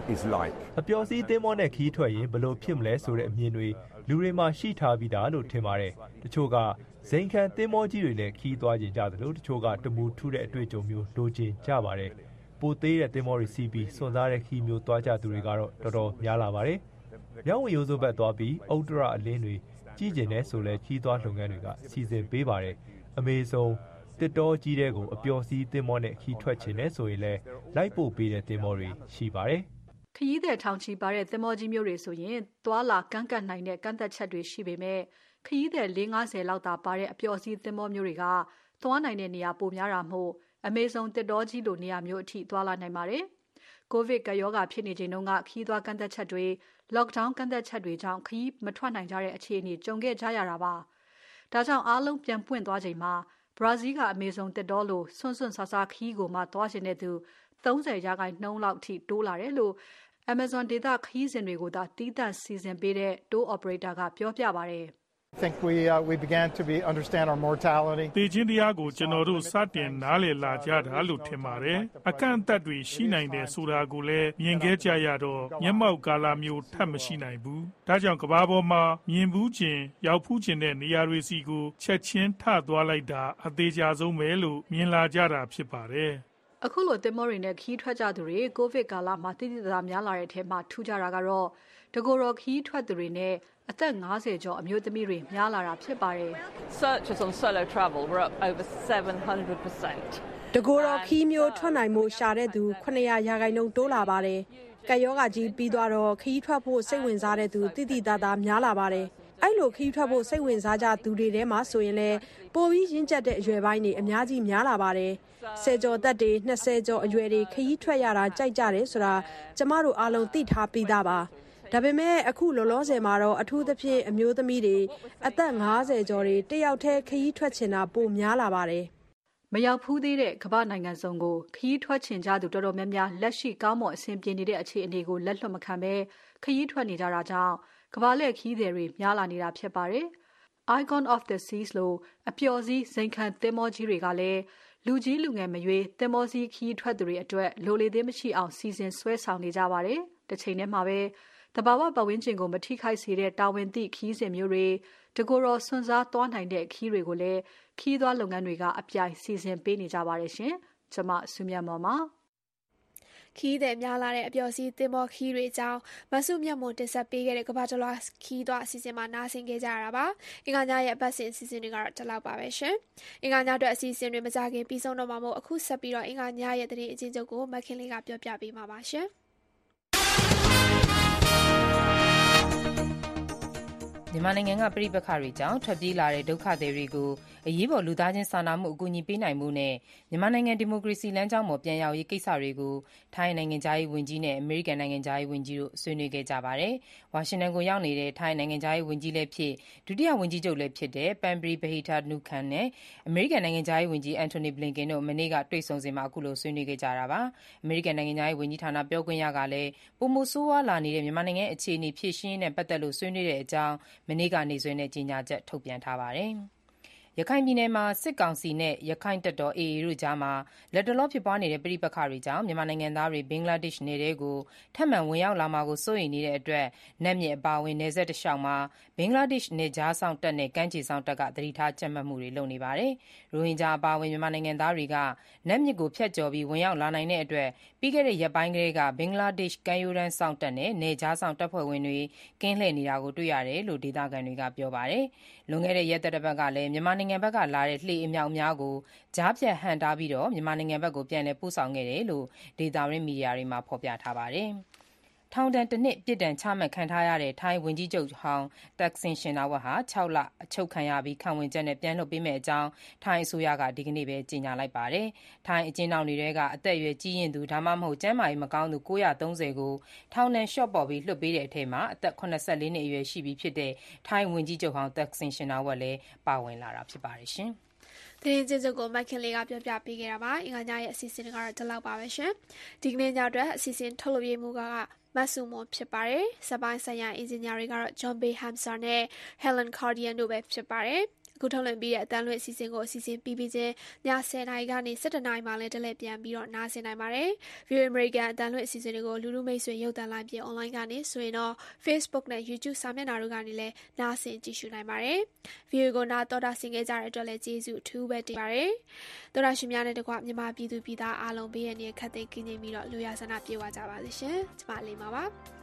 is like အပျော်စီးသင်းမောနဲ့ခီးထွက်ရင်ဘလို့ဖြစ်မလဲဆိုတဲ့အမြင်တွေလူတွေမှာရှိထားပြီးသားလို့ထင်ပါတယ်တချို့ကဇိမ်ခံသင်းမောကြီးတွေနဲ့ခီးသွားကြကြတယ်လို့တချို့ကတမူထူးတဲ့အတွေ့အကြုံမျိုးလိုချင်ကြပါတယ်ပိုသေးတဲ့သင်းမောတွေစီးပြီးစွန့်စားတဲ့ခီးမျိုးသွားကြသူတွေကတော့တော်တော်များလာပါတယ်မြောက်ဝင်ရိုးစုဘက်သွားပြီးအုတ်တရအလင်းတွေကြီးကျင်တဲ့ဆိုလဲခီးသွားလုပ်ငန်းတွေကစီစဉ်ပေးပါတယ်အမေဆုံးတစ်တော်ကြီးတဲ့ကိုအပျော်စီးသင်းမောနဲ့ခီးထွက်ချင်တဲ့ဆိုရင်လဲလိုက်ပို့ပေးတဲ့သင်းမောတွေရှိပါတယ်ခရီးသည်ထောင်ချီပါတဲ့သင်္ဘောကြီးမျိုးတွေဆိုရင်သွာလာကန့်ကတ်နိုင်တဲ့ကန့်သက်ချက်တွေရှိပေမဲ့ခရီးသည်၄၅၀လောက်သာပါတဲ့အပျော်စီးသင်္ဘောမျိုးတွေကသွားနိုင်တဲ့နေရာပိုများတာမို့အမေဇုံတစ်တော်ကြီးလိုနေရာမျိုးအထိသွားလာနိုင်ပါတယ်။ကိုဗစ်ကပ်ရောဂါဖြစ်နေချိန်တုန်းကခရီးသွားကန့်သက်ချက်တွေ lockdown ကန့်သက်ချက်တွေကြောင့်ခရီးမထွက်နိုင်ကြတဲ့အခြေအနေကြုံခဲ့ကြရတာပါ။ဒါကြောင့်အားလုံးပြန်ပွင့်သွားချိန်မှာဘရာဇီးကအမေဇုံတစ်တော်လိုဆွန့်ဆွန့်ဆာဆာခရီးကိုမှသွားရှင်တဲ့သူသုံးဆယ်ရာခိုင်နှုန်းလောက်ထိတိုးလာတယ်လို့Amazon ဒေသခရီးစဉ်တွေကိုသာတီးသန့်စီစဉ်ပေးတဲ့ tour operator ကပြောပြပါတယ် I think we uh, we began to be understand our mortality တေချင်းတရားကိုကျွန်တော်တို့စတင်နားလည်လာကြတာလို့ထင်ပါတယ်အကန့်အသတ်တွေရှိနိုင်တယ်ဆိုတာကိုလည်းမြင်ခဲ့ကြရတော့မျက်မှောက်ကာလမျိုးထပ်မရှိနိုင်ဘူးဒါကြောင့်ကမ္ဘာပေါ်မှာမြင်ဘူးခြင်းရောက်ဖူးခြင်းတဲ့နေရာတွေစီကိုချက်ချင်းထသွားလိုက်တာအသေးချာဆုံးပဲလို့မြင်လာကြတာဖြစ်ပါတယ်အခုလိုတင်မောတွေနဲ့ခီးထွက်ကြသူတွေကိုဗစ်ကာလမှာတိတိကျကျများလာတဲ့အထက်မှာထူးကြတာကတော့တကိုယ်တော်ခီးထွက်သူတွေနဲ့အသက်၅၀ကျော်အမျိုးသမီးတွေများလာတာဖြစ်ပါတယ် Searches on solo travel were up over seven hundred percent တကိုယ်တော်ခီးမျိုးထွက်နိုင်မှုရှာတဲ့သူခုနှစ်ရာရာခိုင်နှုန်းတိုးလာပါတယ်ကပ်ရောဂါကြီးပြီးသွားတော့ခီးထွက်ဖို့စိတ်ဝင်စားတဲ့သူတိတိကျကျများလာပါတယ်အဲ့လိုခီးထွက်ဖို့စိတ်ဝင်စားကြသူတွေထဲမှာဆိုရင်လည်းပိုပြီးရင့်ကျက်တဲ့အရွယ်ပိုင်းတွေအများကြီးများလာပါတယ်ဆယ်ကျော်သက်တွေနှစ်ဆယ်ကျော်အရွယ်တွေခရီးထွက်ရတာကြိုက်ကြတယ်ဆိုတာကျမတို့အားလုံးသိထားပြီးသားပါဒါပေမဲ့အခုလောလောဆယ်မှာတော့အထူးသဖြင့်အမျိုးသမီးတွေအသက်၅၀ကျော်တွေတယောက်တည်းခရီးထွက်ချင်တာပိုများလာပါတယ်မရောက်ဖူးသေးတဲ့ကမ္ဘာနိုင်ငံစုံကိုခရီးထွက်ချင်ကြသူတော်တော်များများလက်ရှိကောင်းမွန်အဆင်ပြေနေတဲ့အခြေအနေကိုလက်လွတ်မခံဘဲခရီးထွက်နေကြတာကြောင့်ကမ္ဘာလက်ခရီးသည်တွေများလာနေတာဖြစ်ပါတယ်။ Icon of the Seas လို့အပျော်စီးဇိမ်ခံသင်္ဘောကြီးတွေကလည်းလူကြီးလူငယ်မရွေးသင်္ဘောစီးခရီးထွက်သူတွေအတွက်လိုလေသေးမရှိအောင်စီစဉ်ဆွဲဆောင်နေကြပါတယ်။တစ်ချိန်တည်းမှာပဲတဘာဝပတ်ဝန်းကျင်ကိုမထိခိုက်စေတဲ့တာဝန်သိခရီးစဉ်မျိုးတွေတကူရောစွန့်စားသွားနိုင်တဲ့ခရီးတွေကိုလည်းခရီးသွားလုပ်ငန်းတွေကအပြိုင်စီစဉ်ပေးနေကြပါတယ်ရှင်။ကျွန်မစုမြတ်မော်ပါခီးတဲ့များလာတဲ့အပျော်စီးသင်္ဘောခီးတွေအကြောင်းမဆုမြတ်မွန်တင်ဆက်ပေးခဲ့တဲ့ကမ္ဘာတလွှားခီးသွားအစီအစဉ်မှာနားဆင်ခဲ့ကြရတာပါအင်္ဂါညရဲ့အပတ်စဉ်အစီအစဉ်တွေကတော့ဒီလောက်ပါပဲရှင်အင်္ဂါညအတွက်အစီအစဉ်တွေမကြခင်ပြီးဆုံးတော့မှာမို့အခုဆက်ပြီးတော့အင်္ဂါညရဲ့သတင်းအချင်းချုပ်ကိုမခင်လေးကပြောပြပေးမှာပါရှင်မြန်မာနိုင်ငံကပြည်ပခါတွေကြောင့်ထွက်ပြေးလာတဲ့ဒုက္ခသည်တွေကိုအရေးပေါ်လူသားချင်းစာနာမှုအကူအညီပေးနိုင်မှုနဲ့မြန်မာနိုင်ငံဒီမိုကရေစီလမ်းကြောင်းပေါ်ပြန်ရောက်ရေးကိစ္စတွေကိုထိုင်းနိုင်ငံသားရေးဝန်ကြီးနဲ့အမေရိကန်နိုင်ငံသားရေးဝန်ကြီးတို့ဆွေးနွေးခဲ့ကြပါတယ်။ဝါရှင်တန်ကိုရောက်နေတဲ့ထိုင်းနိုင်ငံသားရေးဝန်ကြီးလည်းဖြစ်ဒုတိယဝန်ကြီးချုပ်လည်းဖြစ်တဲ့ပန်ပရီဘဟီတာနုခန်နဲ့အမေရိကန်နိုင်ငံသားရေးဝန်ကြီးအန်တိုနီဘလင်ကင်တို့မနေ့ကတွေ့ဆုံစဉ်မှာအခုလိုဆွေးနွေးခဲ့ကြတာပါ။အမေရိကန်နိုင်ငံသားရေးဝန်ကြီးဌာနပြောခွင့်ရကလည်းပုံမဆိုးဝါးလာနေတဲ့မြန်မာနိုင်ငံအခြေအနေဖြည့်ရှင်းနဲ့ပတ်သက်လို့ဆွေးနွေးတဲ့အကြောင်းမနေ့ကနေဆွေးနွေးကြေညာချက်ထုတ်ပြန်ထားပါတယ်။ရခိုင်ပြည်နယ်မှာစစ်ကောင်စီနဲ့ရခိုင်တပ်တော် အေအေ တို့ကြားမှာလက်တလောဖြစ်ပွားနေတဲ့ပဋိပက္ခတွေကြောင့်မြန်မာနိုင်ငံသားတွေဘင်္ဂလားဒေ့ရှ်နယ်ထဲကိုထပ်မံဝင်ရောက်လာမှာကိုစိုးရိမ်နေတဲ့အတွက်နတ်မြစ်အပါအဝင်နယ်စပ်တစ်လျှောက်မှာဘင်္ဂလားဒေ့ရှ်နယ်ခြားစောင့်တပ်နဲ့ကမ်းခြေစောင့်တပ်ကသတိထားကြပ်မတ်မှုတွေလုပ်နေပါတယ်။ရိုဟင်ဂျာအပါအဝင်မြန်မာနိုင်ငံသားတွေကနတ်မြစ်ကိုဖြတ်ကျော်ပြီးဝင်ရောက်လာနိုင်တဲ့အတွက်ပြီးခဲ့တဲ့ရက်ပိုင်းကလေးကဘင်္ဂလားဒေ့ရှ်ကမ်းရိုးတန်းစောင့်တပ်နဲ့နယ်ခြားစောင့်တပ်ဖွဲ့ဝင်တွေကင်းလှည့်နေတာကိုတွေ့ရတယ်လို့ဒေသခံတွေကပြောပါတယ်။လွန်ခဲ့တဲ့ရက်သတ္တပတ်ကလည်းမြန်မာနိုင်ငံဘက်ကလာတဲ့လှေအမြောက်များကိုကြားဖြတ်ဟန့်တားပြီးတော့မြန်မာနိုင်ငံဘက်ကိုပြန်လည်ပို့ဆောင်ခဲ့တယ်လို့ဒေသရင်းမီဒီယာတွေမှာဖော်ပြထားပါတယ်။ထောင်ဒဏ်တစ်နှစ်ပြစ်ဒဏ်ချမှတ်ခံထားရတဲ့ထိုင်းဝန်ကြီးချုပ်ဟောင်းတက်ဆင်ရှင်နာဝတ်ဟာ၆လအချုပ်ခံရပြီးခံဝင်ချက်နဲ့ပြန်လွှတ်ပေးမယ့်အကြောင်းထိုင်းအစိုးရကဒီကနေ့ပဲကြေညာလိုက်ပါတယ်။ထိုင်းအကျဉ်းထောင်တွေထဲကအသက်အရွယ်ကြီးရင်သူဒါမှမဟုတ်ကျန်းမာရေးမကောင်းသူ၉၃၀ကိုထောင်ဒဏ်လျှော့ပေါ့ပြီးလွှတ်ပေးတဲ့အထက်မှာအသက်၇၄နှစ်အရွယ်ရှိပြီဖြစ်တဲ့ထိုင်းဝန်ကြီးချုပ်ဟောင်းတက်ဆင်ရှင်နာဝတ်လည်းပါဝင်လာတာဖြစ်ပါတယ်ရှင်။သတင်းကြေချုပ်ကိုမခင်လေးကပြောပြပေးခဲ့တာပါအင်္ဂါညရဲ့အစီအစဉ်ကတော့ဒီလောက်ပါပဲရှင်ဒီကနေ့ညအတွက်အစီအစဉ်ထုတ်လုပ်ရေးမှုကမဆုမွန်ဖြစ်ပါတယ်စပိုင်းဆိုင်ရာအင်ဂျင်နီယာတွေကတော့ John Bay Hamser နဲ့ Helen Cardian တို့ပဲဖြစ်ပါတယ်အခုထုတ်လွှင့်ပြီးတဲ့အတန်းလွင့်အစီအစဉ်ကိုအစီအစဉ်ပြီးပြီးချင်းညဆယ်နာရီကနေဆယ်တစ်နာရီမှလည်းတလဲပြန်ပြီးတော့နားဆင်နိုင်ပါတယ်။ View American အတန်းလွင့်အစီအစဉ်တွေကိုလူလူမိတ်ဆွေရုပ်သံလိုင်းပြင် online ကနေဆိုရင်တော့ Facebook နဲ့ YouTube စာမျက်နှာတို့ကနေလည်းနားဆင်ကြည့်ရှုနိုင်ပါတယ်။ View ကိုနားတော်တာဆင်ခဲ့ကြတဲ့အတွက်လည်းကျေးဇူးအထူးပဲတင်ပါတယ်။တော်တာရှင်များနဲ့တကွမြန်မာပြည်သူပြည်သားအားလုံးဘေးရန်ရဲ့ခတ်သိမ်းကင်းနေပြီးတော့လူရဆန္ဒပြေဝကြပါစေရှင်။ကျမလေးပါပါ။